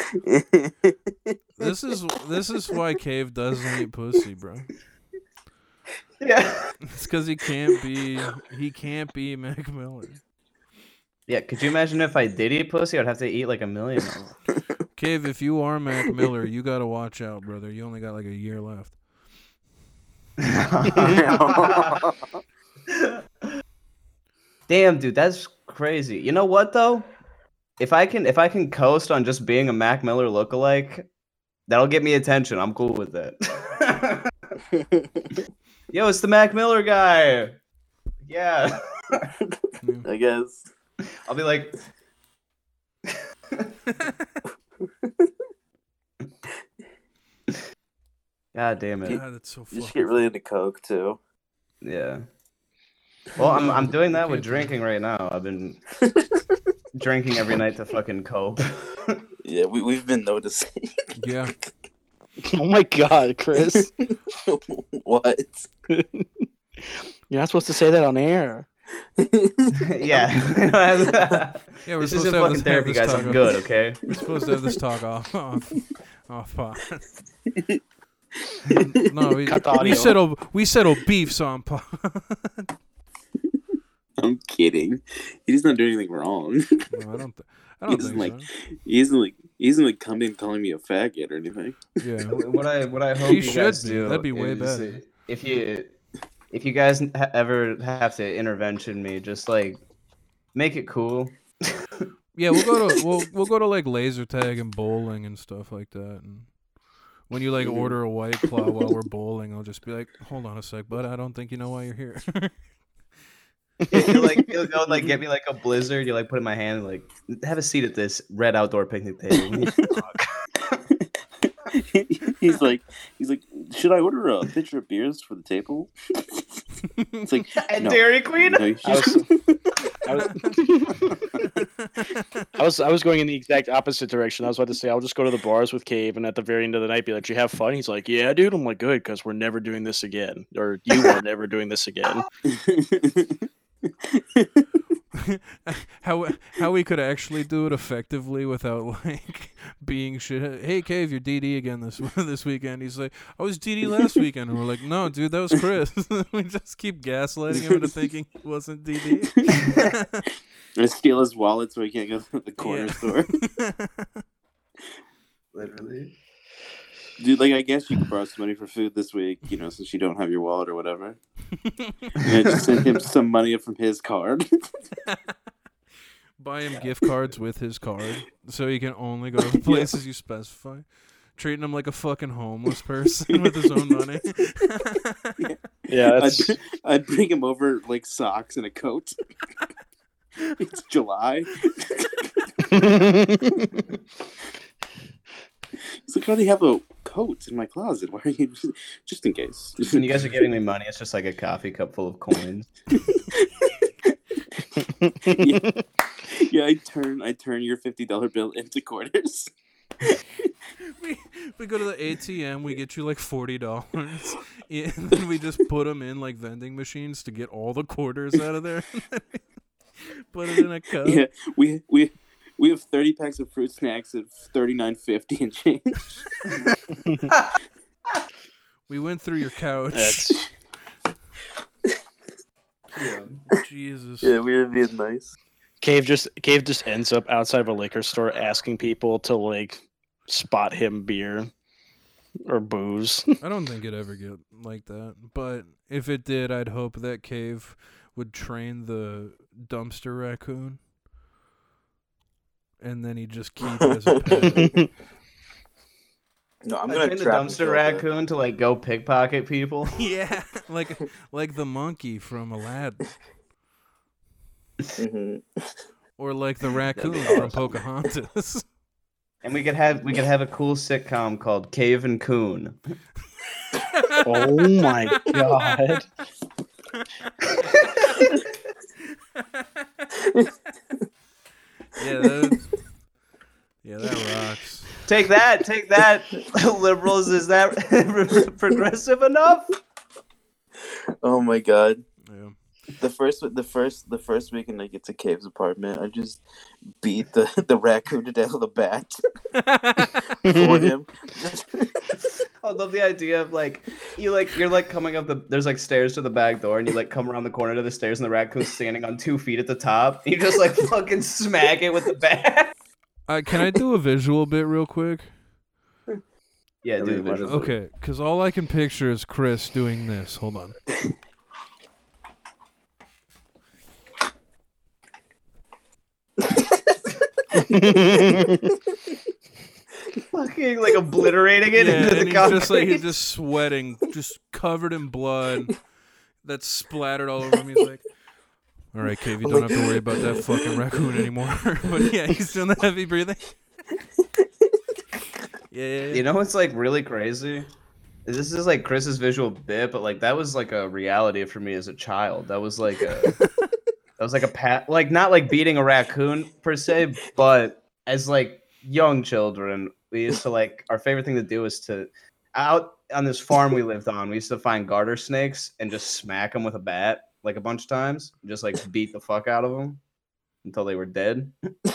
This is why Cave doesn't eat pussy, bro. Yeah. It's because he can't be Mac Miller. Yeah, could you imagine if I did eat pussy? I'd have to eat like 1 million of them. Cave, if you are Mac Miller, you gotta watch out, brother. You only got like a year left. Damn, dude, that's crazy. You know what though? If I can coast on just being a Mac Miller lookalike, that'll get me attention. I'm cool with that. Yo, it's the Mac Miller guy. Yeah. I guess. I'll be like, God damn it. God, that's so You fucking. should get really into coke too. Yeah. Well, I'm doing that with can't do drinking right now. I've been drinking every night to fucking cope. Yeah, we've been noticing. Yeah. Oh my God, Chris. What? You're not supposed to say that on air. Yeah. Yeah, we're This supposed isn't to have fucking this, therapy, guys. talk I'm off- good, okay? We're supposed to have this talk off pod. No, Cut the audio. we settle beefs on pod. I'm kidding. He's not doing anything wrong. No, I don't doesn't, think like, so. He isn't like coming and calling me a faggot or anything. Yeah. What I hope He you should guys be. do That'd be way is better. if you guys ever have to intervention me, just like make it cool. Yeah, we'll go to like laser tag and bowling and stuff like that. And when you like order a White Claw while we're bowling, I'll just be like, "Hold on a sec, bud. I don't think you know why you're here." You'll go like get me like a blizzard. You like put it in my hand and like have a seat at this red outdoor picnic table. We need to talk. he's like, should I order a pitcher of beers for the table? It's like, And no, Dairy Queen. no, you should- I was going in the exact opposite direction. I was about to say I'll just go to the bars with Cave, and at the very end of the night, be like, "Did you have fun?" He's like, "Yeah, dude." I'm like, "Good, because we're never doing this again, or you are never doing this again." how we could actually do it effectively without like being shit. Hey, Cave, you're DD again this weekend. He's like, I was DD last weekend. And we're like, no, dude, that was Chris. We just keep gaslighting him into thinking he wasn't DD. I steal his wallet so he can't go to the corner store. Literally. Dude, like, I guess you could borrow some money for food this week, you know, since you don't have your wallet or whatever. And I just sent him some money from his card. Buy him gift cards with his card so he can only go to the places you specify. Treating him like a fucking homeless person with his own money. Yeah, that's... I'd bring him over, like, socks and a coat. It's July. It's like, I already have a coat in my closet. Why are you... Just in case. When you guys are giving me money, it's just like a coffee cup full of coins. Yeah, I turn your $50 bill into quarters. We go to the ATM, we get you like $40, and then we just put them in like vending machines to get all the quarters out of there. Put it in a cup. Yeah, we have 30 packs of fruit snacks at $39.50 and change. We went through your couch. That's... Jesus. Yeah, we were being nice. Cave just ends up outside of a liquor store asking people to like spot him beer or booze. I don't think it'd ever get like that. But if it did, I'd hope that Cave would train the dumpster raccoon. And then he'd just keep it as a pet. No, I'm I gonna train the trap and dumpster kill raccoon to like go pickpocket people. Yeah, like the monkey from Aladdin. Mhm. Or like the raccoon be from awesome. Pocahontas. And we could have a cool sitcom called Cave and Coon. Oh my god. Yeah, that rocks. Take that, liberals. Is that progressive enough? Oh my god. Yeah. The first weekend I get to Cave's apartment, I just beat the raccoon to death with a bat for him. I love the idea of you're coming up there's like stairs to the back door, and you like come around the corner to the stairs, and the raccoon's standing on 2 feet at the top. You just like fucking smack it with the bat. Can I do a visual bit real quick? Yeah, dude. Visual. Okay, because all I can picture is Chris doing this. Hold on. Fucking like obliterating it Yeah, into the and concrete. he's just sweating, just covered in blood that's splattered all over him. He's like, all right, Cave, you don't have to worry about that fucking raccoon anymore. But yeah, he's doing the heavy breathing. Yeah. You know what's like really crazy? This is like Chris's visual bit, but like that was like a reality for me as a child. That was like not like beating a raccoon per se, but as like young children, we used to like our favorite thing to do was to out on this farm we lived on. We used to find garter snakes and just smack them with a bat like a bunch of times, just like beat the fuck out of them until they were dead.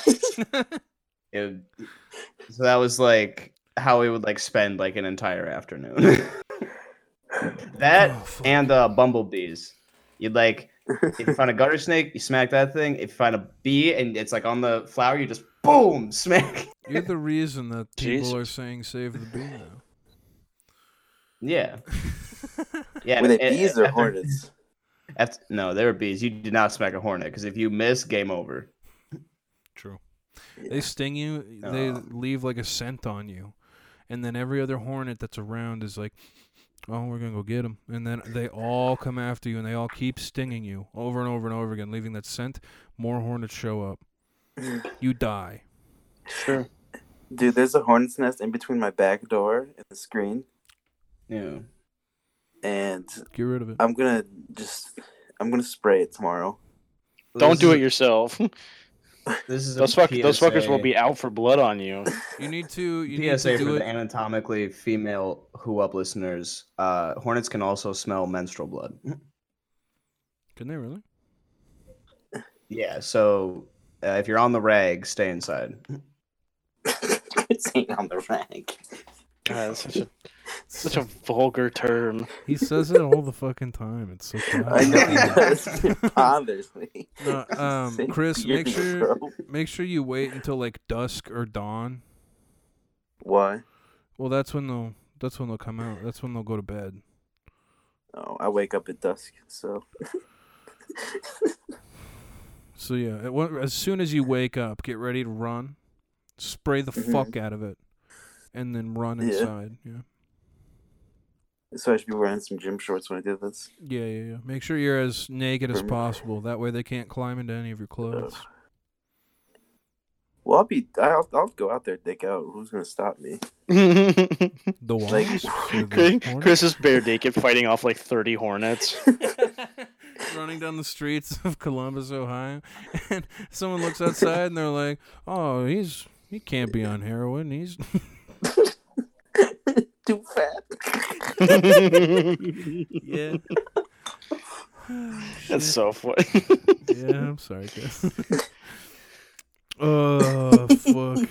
So that was like how we would like spend like an entire afternoon. That and bumblebees. You'd like if you find a garter snake, you smack that thing. If you find a bee and it's like on the flower, you just boom smack. You're the reason that people Jesus. are saying save the bee now. Yeah. Yeah. Were they and- bees or after- hornets? No, they were bees. You did not smack a hornet because if you miss, game over. True. They sting you. They Oh. leave like a scent on you, and then every other hornet that's around is like, "Oh, we're gonna go get them." And then they all come after you, and they all keep stinging you over and over and over again, leaving that scent. More hornets show up. You die. Sure. Dude, there's a hornet's nest in between my back door and the screen, Yeah. and Get rid of it. I'm gonna spray it tomorrow. Don't do it yourself. This is Those a fuckers will PSA. be out for blood on you. You need to. You need PSA to for do the it. anatomically female Who Up listeners. Hornets can also smell menstrual blood. Can they really? Yeah, so if you're on the rag, stay inside. It's hanging on the rack. God, that's such a vulgar term. He says it all the fucking time. It's so I know he goddamn- does. It bothers me. No, Say Chris, beard, bro. make sure you wait until like dusk or dawn. Why? Well, that's when they'll come out. That's when they'll go to bed. Oh, I wake up at dusk, so. So yeah, as soon as you wake up, get ready to run, spray the fuck out of it, and then run Yeah. inside. Yeah. So I should be wearing some gym shorts when I do this. Yeah. Make sure you're as naked as Mhm. possible. That way they can't climb into any of your clothes. Well, I'll go out there, dick out. Who's gonna stop me? The Like- walls. or the hornets? Chris is bare naked fighting off like 30 hornets. Running down the streets of Columbus, Ohio, and someone looks outside and they're like, "Oh, he can't be on heroin. He's Too fat. yeah." That's so funny. Yeah, I'm sorry, guys. Oh fuck.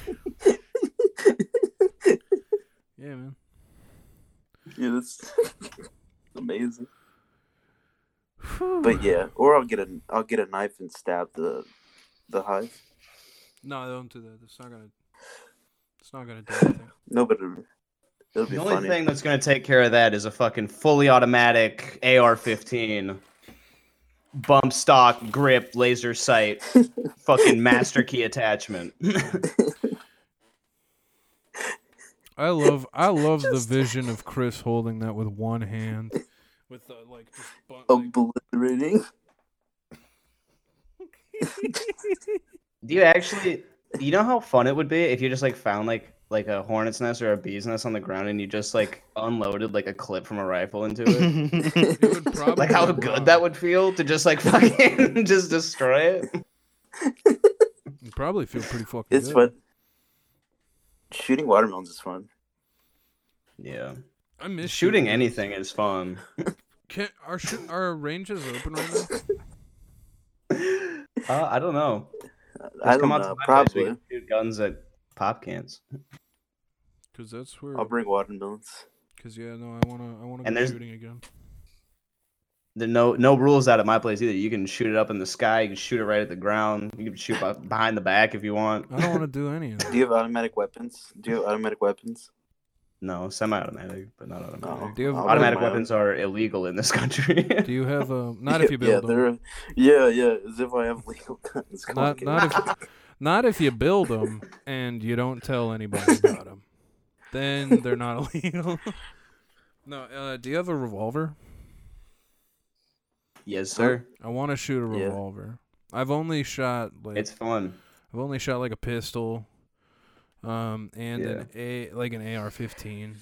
Yeah, man. Yeah, that's amazing. But yeah, or I'll get a knife and stab the hive. No, don't do that. It's not gonna do anything. No, but it'll be The only funny. thing that's gonna take care of that is a fucking fully automatic AR-15, bump stock, grip, laser sight, fucking master key attachment. I love the vision of Chris holding that with one hand, with the like just Obliterating. Do you actually? You know how fun it would be if you just like found like a hornet's nest or a bee's nest on the ground and you just like unloaded like a clip from a rifle into it? It would probably Like how rock. good that would feel to just like fucking just destroy it. It'd probably feel pretty fucking It's good. fun. Shooting watermelons is fun. Yeah, I miss shooting anything is fun. Are ranges open right now? I don't know. I Just don't come out to know. my place, we Probably. can shoot guns at pop cans. Because that's where. I'll bring watermelons. Because yeah, no, I wanna And go there's- shooting again. There are no rules out at my place either. You can shoot it up in the sky. You can shoot it right at the ground. You can shoot behind the back if you want. I don't want to do any of that. Do you have automatic weapons? No, semi-automatic, but not automatic. No. Do you have I'll Automatic bring my own. weapons are illegal in this country. Do you have not if you build them? Yeah, as if I have legal guns. Come on, Not if you build them and you don't tell anybody about them. Then they're not illegal. No, do you have a revolver? Yes, sir. I want to shoot a Yeah. revolver. I've only shot like It's fun. a pistol, and Yeah. an AR-15.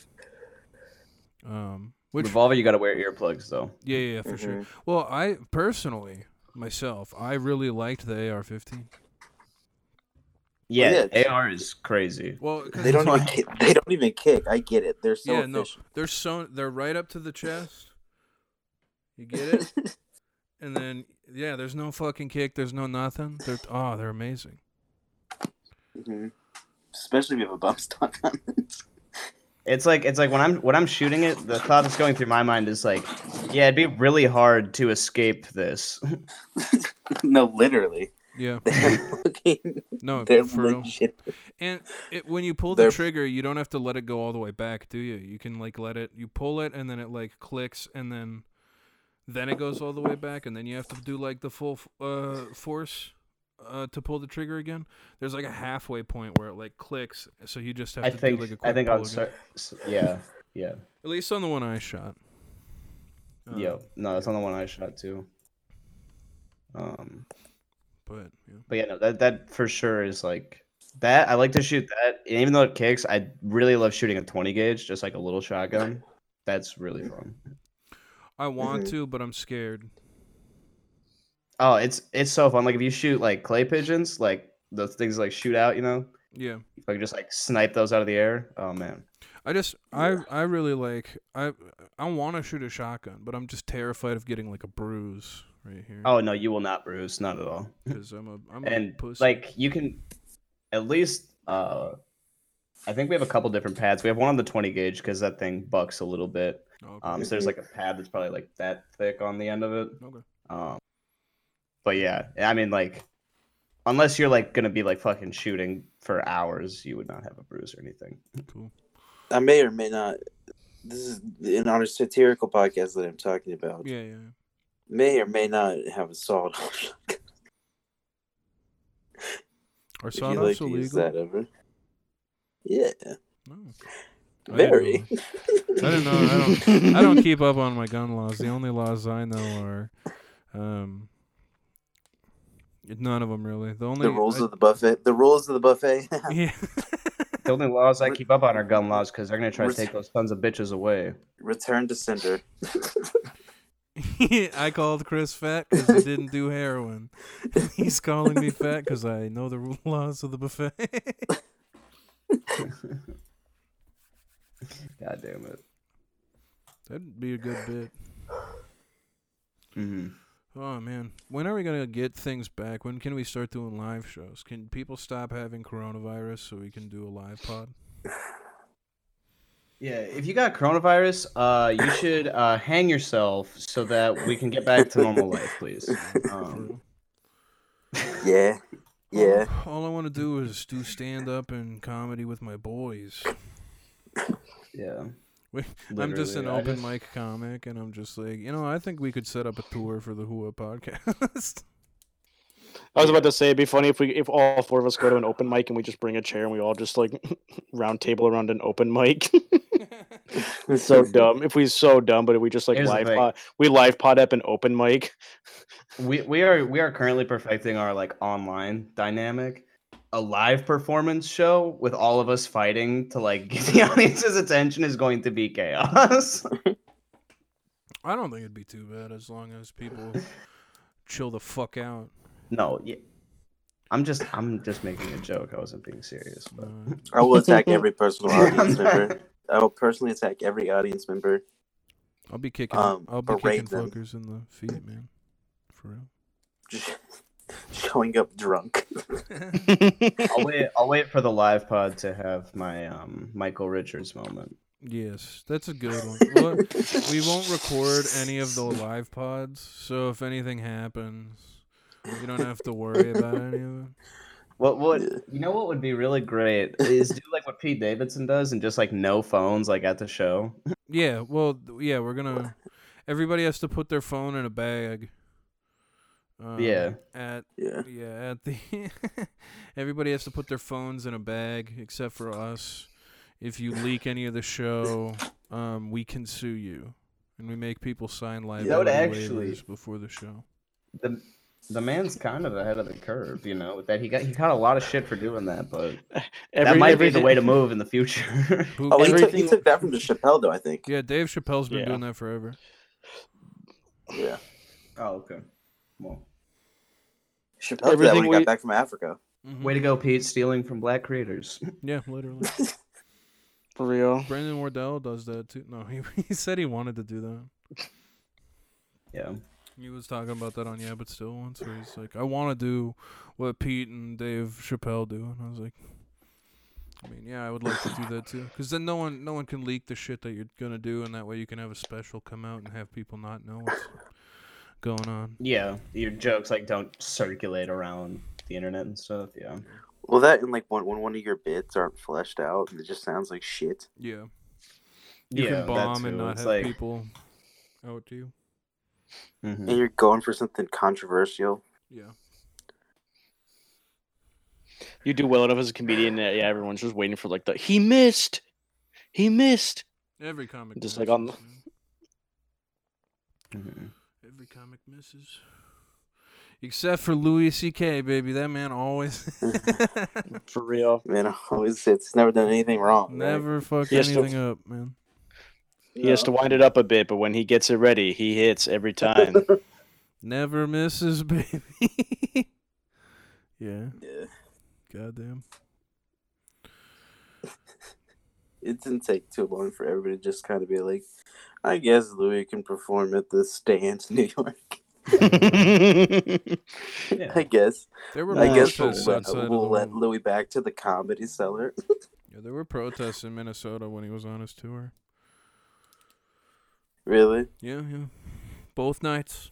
Which Revolver, you got to wear earplugs though. yeah, for sure. Well, I personally myself, I really liked the AR-15. Yeah, yeah. AR is crazy. Well, 'cause They don't it's even kick. They don't even kick. I get it. They're so yeah, no, efficient. they're right up to the chest. You get it? And then yeah, there's no fucking kick, there's no nothing. They're amazing. Mhm. Especially if you have a bump stock on it. It's like when I'm shooting it, the thought that's going through my mind is like, yeah, it'd be really hard to escape this. No, literally. Yeah. No, They're for real. legit. And when you pull the They're- trigger, you don't have to let it go all the way back, do you? You can like you pull it and then it like clicks and then it goes all the way back and then you have to do like the full force to pull the trigger again. There's like a halfway point where it like clicks, so you just have I to think do like a quick I'll pull start. again. Yeah. At least on the one I shot. Yo, no, that's on the one I shot too. But yeah. But yeah, no, that for sure is like that. I like to shoot that, and even though it kicks, I really love shooting a 20 gauge, just like a little shotgun. That's really fun. I want to, but I'm scared. Oh, it's so fun. Like if you shoot like clay pigeons, like those things like shoot out, you know, Yeah. if I could just like snipe those out of the air. Oh man. I really like I want to shoot a shotgun, but I'm just terrified of getting like a bruise right here. Oh no, you will not bruise, not at all. Because I'm a And pussy. like you can at least I think we have a couple different pads. We have one on the 20 gauge because that thing bucks a little bit. Okay. So there's like a pad that's probably like that thick on the end of it. Okay. But yeah, I mean, like, unless you're like gonna be like fucking shooting for hours, you would not have a bruise or anything. Cool. I may or may not. This is an on a satirical podcast that I'm talking about. Yeah. May or may not have a sawed off. Are If you sawed like offs to use illegal? that ever. Yeah. No. I Very. didn't know. I don't keep up on my gun laws. The only laws I know are, none of them really. The only The rules of the buffet. The rules of the buffet. Yeah. The only laws I keep up on are gun laws because they're gonna try to take those sons of bitches away. Return to sender. I called Chris fat because he didn't do heroin. He's calling me fat because I know the laws of the buffet. God damn it. That'd be a good bit. Mm-hmm. Oh man, when are we gonna get things back? When can we start doing live shows? Can people stop having coronavirus so we can do a live pod? Yeah, if you got coronavirus, you should hang yourself so that we can get back to normal life, please. Yeah. Yeah. All I want to do is do stand up and comedy with my boys. Yeah. I'm just an Literally, open mic comic, and I'm just like, I think we could set up a tour for the Hua podcast. I was about to say it'd be funny if all four of us go to an open mic and we just bring a chair and we all just like round table around an open mic. It's so dumb. If we so dumb, but if we just like Here's the thing. live pod up an open mic. We are currently perfecting our like online dynamic. A live performance show with all of us fighting to like get the audience's attention is going to be chaos. I don't think it'd be too bad as long as people chill the fuck out. No, yeah. I'm just making a joke. I wasn't being serious. But... I will attack every personal audience member. I will personally attack every audience member. I'll be kicking berate them. fuckers in the feet, man. For real. Just showing up drunk. I'll wait for the live pod to have my Michael Richards moment. Yes, that's a good one. Well, we won't record any of the live pods, so if anything happens, you don't have to worry about any of it. What you know what would be really great is do like what Pete Davidson does and just like no phones like at the show. Yeah, well, yeah, we're gonna. Everybody has to put their phone in a bag. Yeah. At the. Everybody has to put their phones in a bag except for us. If you leak any of the show, we can sue you, and we make people sign liability waivers before the show. The man's kind of ahead of the curve, that he got a lot of shit for doing that, but that might be the way to move in the future. He took that from the Chappelle, though, I think. Yeah, Dave Chappelle's been doing that forever. Yeah. Oh, okay. Well, Chappelle did that when he got back from Africa. Mm-hmm. Way to go, Pete, stealing from black creators. Yeah, literally. For real. Brandon Wardell does that too. No, he said he wanted to do that. Yeah. He was talking about that on Yeah, But Still once, where he's like, I want to do what Pete and Dave Chappelle do. And I was like, yeah, I would like to do that too. Because then no one can leak the shit that you're going to do, and that way you can have a special come out and have people not know what's going on. Yeah, your jokes don't circulate around the internet and stuff, yeah. Well, that and when one of your bits aren't fleshed out and it just sounds like shit. Yeah. You can bomb and not have people out to you. Mm-hmm. And you're going for something controversial. Yeah. You do well enough as a comedian that everyone's just waiting for he missed. Every comic just misses, on the... Every comic misses. Except for Louis C.K., baby. That man always... For real. Man, always it's never done anything wrong. Never fucked anything up, man. He has to wind it up a bit, but when he gets it ready, he hits every time. Never misses, baby. Yeah. Goddamn. It didn't take too long for everybody to just kind of be like, I guess Louis can perform at the Stand, New York. I guess. There were we'll let Louis back to the Comedy Cellar. Yeah, there were protests in Minnesota when he was on his tour. Really? Yeah. Both nights.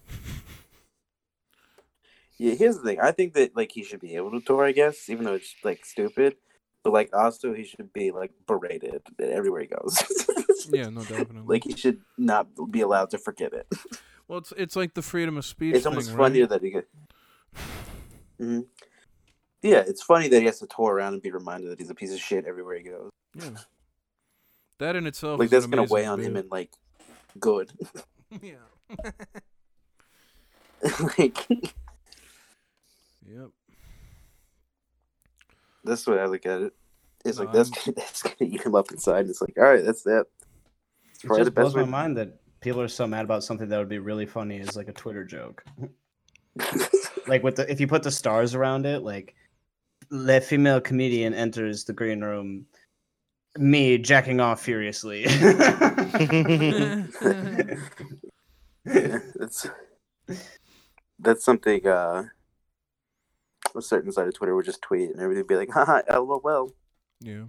Yeah, here's the thing. I think that like he should be able to tour, I guess, even though it's like stupid. But like also he should be like berated everywhere he goes. Yeah, no, definitely. Like he should not be allowed to forget it. Well, it's like the freedom of speech It's thing, almost right? funnier that he could. Mhm. Yeah, it's funny that he has to tour around and be reminded that he's a piece of shit everywhere he goes. Yeah. That in itself Like is that's an gonna amazing weigh on him bit. in like good. Yeah. Like Yep. that's the way I look at it. It's No, like that's gonna eat him up inside. It's like, all right, that's that. It's It probably the just best blows my way. mind that people are so mad about something that would be really funny as like a Twitter joke. Like with if you put the stars around it, like the female comedian enters the green room, me jacking off furiously. Yeah, that's something a certain side of Twitter would just tweet and everything would be like, haha, LOL. Yeah.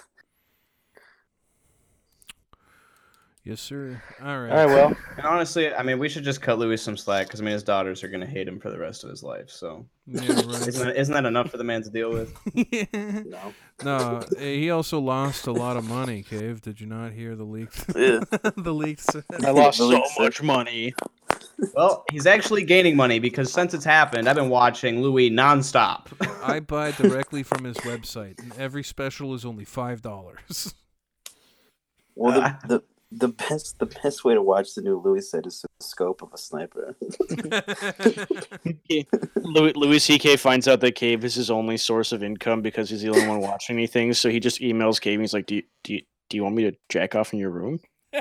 Yes, sir. All right. All right, well, And honestly, I mean, we should just cut Louis some slack because I mean, his daughters are gonna hate him for the rest of his life. So Yeah, right. isn't that enough for the man to deal with? Yeah. No. No, he also lost a lot of money, Cave. Did you not hear the leaked? Yeah. The leaked set? I lost so Release it. much money. Well, he's actually gaining money because since it's happened, I've been watching Louis nonstop. I buy directly from his website, and every special is only $5. Well, the best way to watch the new Louis set is through the scope of a sniper. Louis C.K. finds out that Cave is his only source of income because he's the only one watching anything. So he just emails Cave and he's like, "Do you want me to jack off in your room?"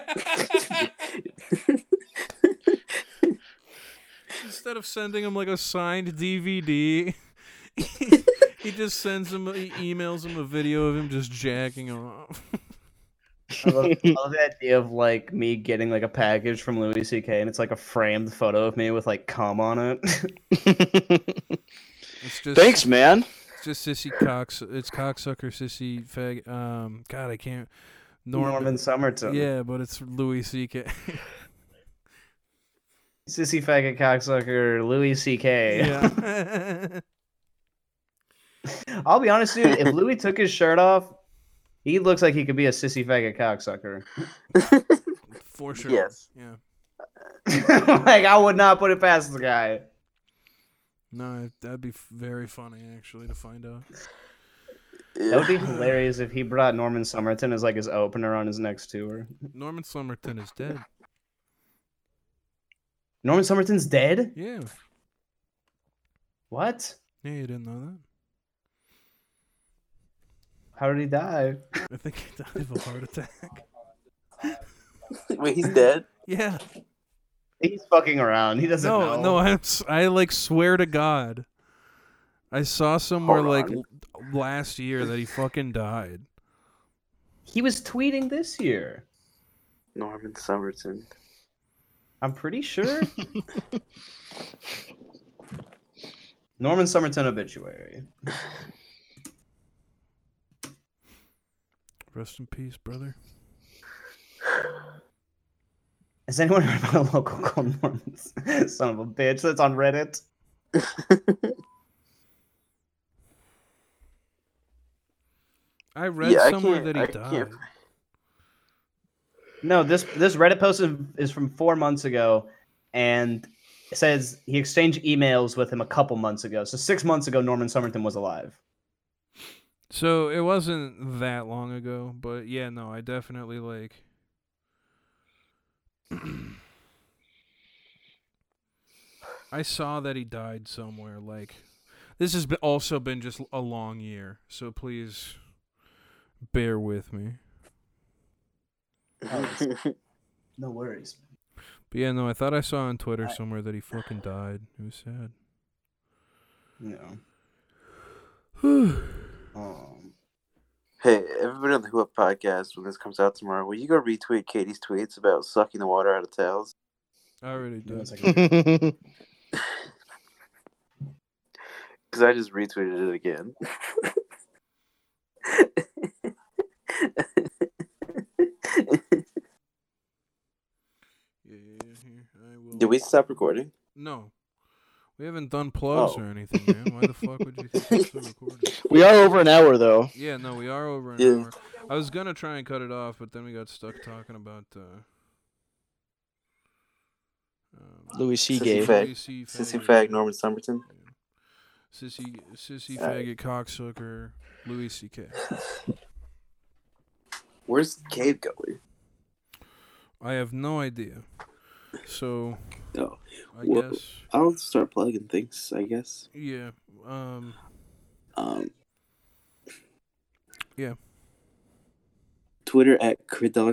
Instead of sending him like a signed DVD, he just sends him, he emails him a video of him just jacking off. I love the idea of like me getting like a package from Louis C.K. and it's like a framed photo of me with like cum on it. It's just, Thanks, man. It's just sissy cocks. It's cocksucker sissy fag. God, I can't. Norman Somerton. Yeah, but it's Louis C.K. Sissy faggot cocksucker Louis C.K. Yeah. I'll be honest, dude. If Louis took his shirt off, he looks like he could be a sissy faggot cocksucker. For sure. Yes. Yeah. Like I would not put it past the guy. No, that'd be very funny actually to find out. That would be hilarious if he brought Norman Somerton as like his opener on his next tour. Norman Somerton is dead. Norman Somerton's dead? Yeah. What? Yeah, you didn't know that? How did he die? I think he died of a heart attack. Wait, he's dead? Yeah. He's fucking around. He doesn't know. No, I like swear to God. I saw somewhere Hold like on. last year that he fucking died. He was tweeting this year. Norman Somerton. I'm pretty sure. Norman Somerton obituary. Rest in peace, brother. Has anyone heard about a local called Norman's son of a bitch that's on Reddit? I read Yeah, somewhere that he I died. can't. No, this Reddit post is from 4 months ago, and it says he exchanged emails with him a couple months ago. So 6 months ago, Norman Somerton was alive. So it wasn't that long ago, but yeah, no, I definitely like. I saw that he died somewhere. Like, this has also been just a long year, so please bear with me. No worries. But yeah, no, I thought I saw on Twitter somewhere that he fucking died. It was sad. No. Hey, everybody on the Who Up podcast, when this comes out tomorrow, will you go retweet Katie's tweets about sucking the water out of towels? I already did. Because I just retweeted it again. stop recording? No. We haven't done plugs Oh. or anything, man. Why the fuck would you think we're still recording? We are over an hour though. Yeah, no, we are over an Yeah. hour. I was gonna try and cut it off, but then we got stuck talking about Louis C. Sissy Gay. fag. Louis C. Sissy Faggot. fag Norman Summerton. Sissy Alright. faggot cocksucker Louis C.K. Where's Cave going? I have no idea. So No. I Well- guess I'll start plugging things, I guess. yeah. Yeah. Twitter at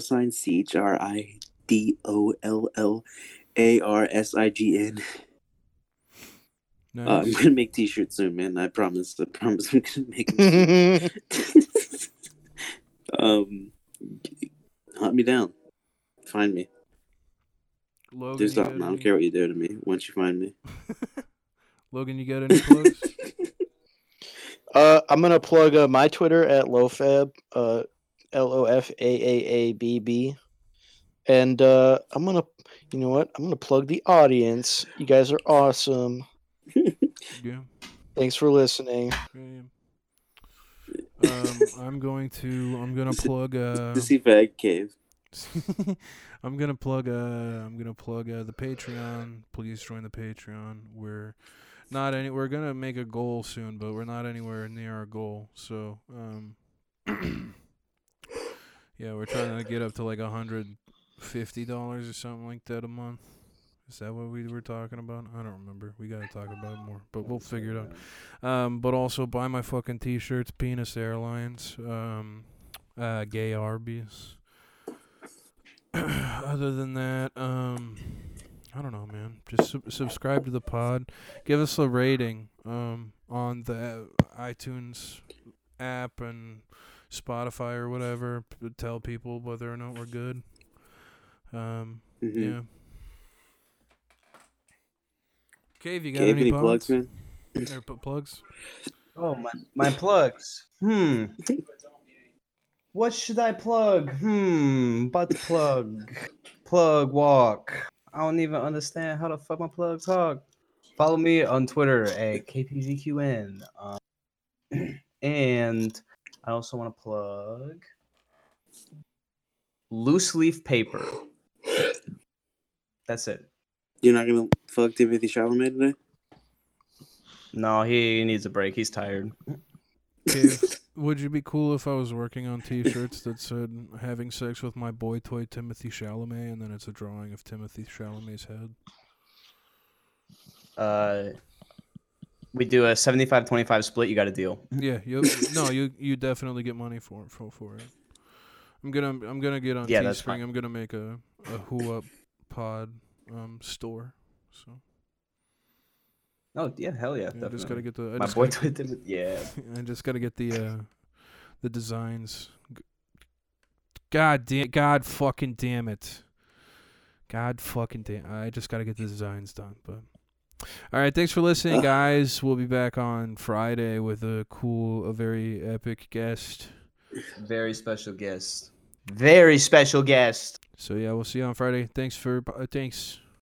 ChriDollarSign. Nice. I'm gonna make t-shirts soon, man. I promise. I'm gonna make them soon. Hunt me down. Find me. Logan, Do you got something. I don't any- care what you do to me once you find me. Logan, you got any plugs? I'm gonna plug my Twitter at LoFab, LOFAAABB, and I'm gonna, you know what? I'm gonna plug the audience. You guys are awesome. Yeah. Thanks for listening. Yeah. I'm gonna plug Sissy fag cave. I'm gonna plug the Patreon. Please join the Patreon. We're gonna make a goal soon, but we're not anywhere near our goal. So yeah, we're trying to get up to like $150 or something like that a month. Is that what we were talking about? I don't remember. We gotta talk about it more, but we'll figure it out. But also buy my fucking t-shirts, Penis Airlines, Gay Arby's. Other than that, I don't know, man. Just subscribe to the pod. Give us a rating on the iTunes app and Spotify or whatever. Tell people whether or not we're good. Yeah. Cave, you got Cave, any any plugs, man? Plugs? Oh, my plugs. What should I plug? Butt plug. Plug walk. I don't even understand how the fuck my plugs talk. Follow me on Twitter at KPZQN. And I also want to plug Loose Leaf Paper. That's it. You're not gonna fuck Timothy Chalamet today? No, he needs a break. He's tired. Cave, would you be cool if I was working on t-shirts that said having sex with my boy toy Timothy Chalamet, and then it's a drawing of Timothy Chalamet's head? We do a 75-25 split. You got a deal. Yeah, you definitely get money for it. I'm gonna get on Yeah, that's Teespring. fine. I'm gonna make a Who Up Pod store. So Oh yeah, hell yeah, I definitely. just gotta get the My boy Timothy. Yeah. I just gotta get the designs. God fucking damn it. I just gotta get the designs done. But all right, thanks for listening, guys. We'll be back on Friday with a very epic guest. Very special guest. Very special guest. So yeah, we'll see you on Friday. Thanks.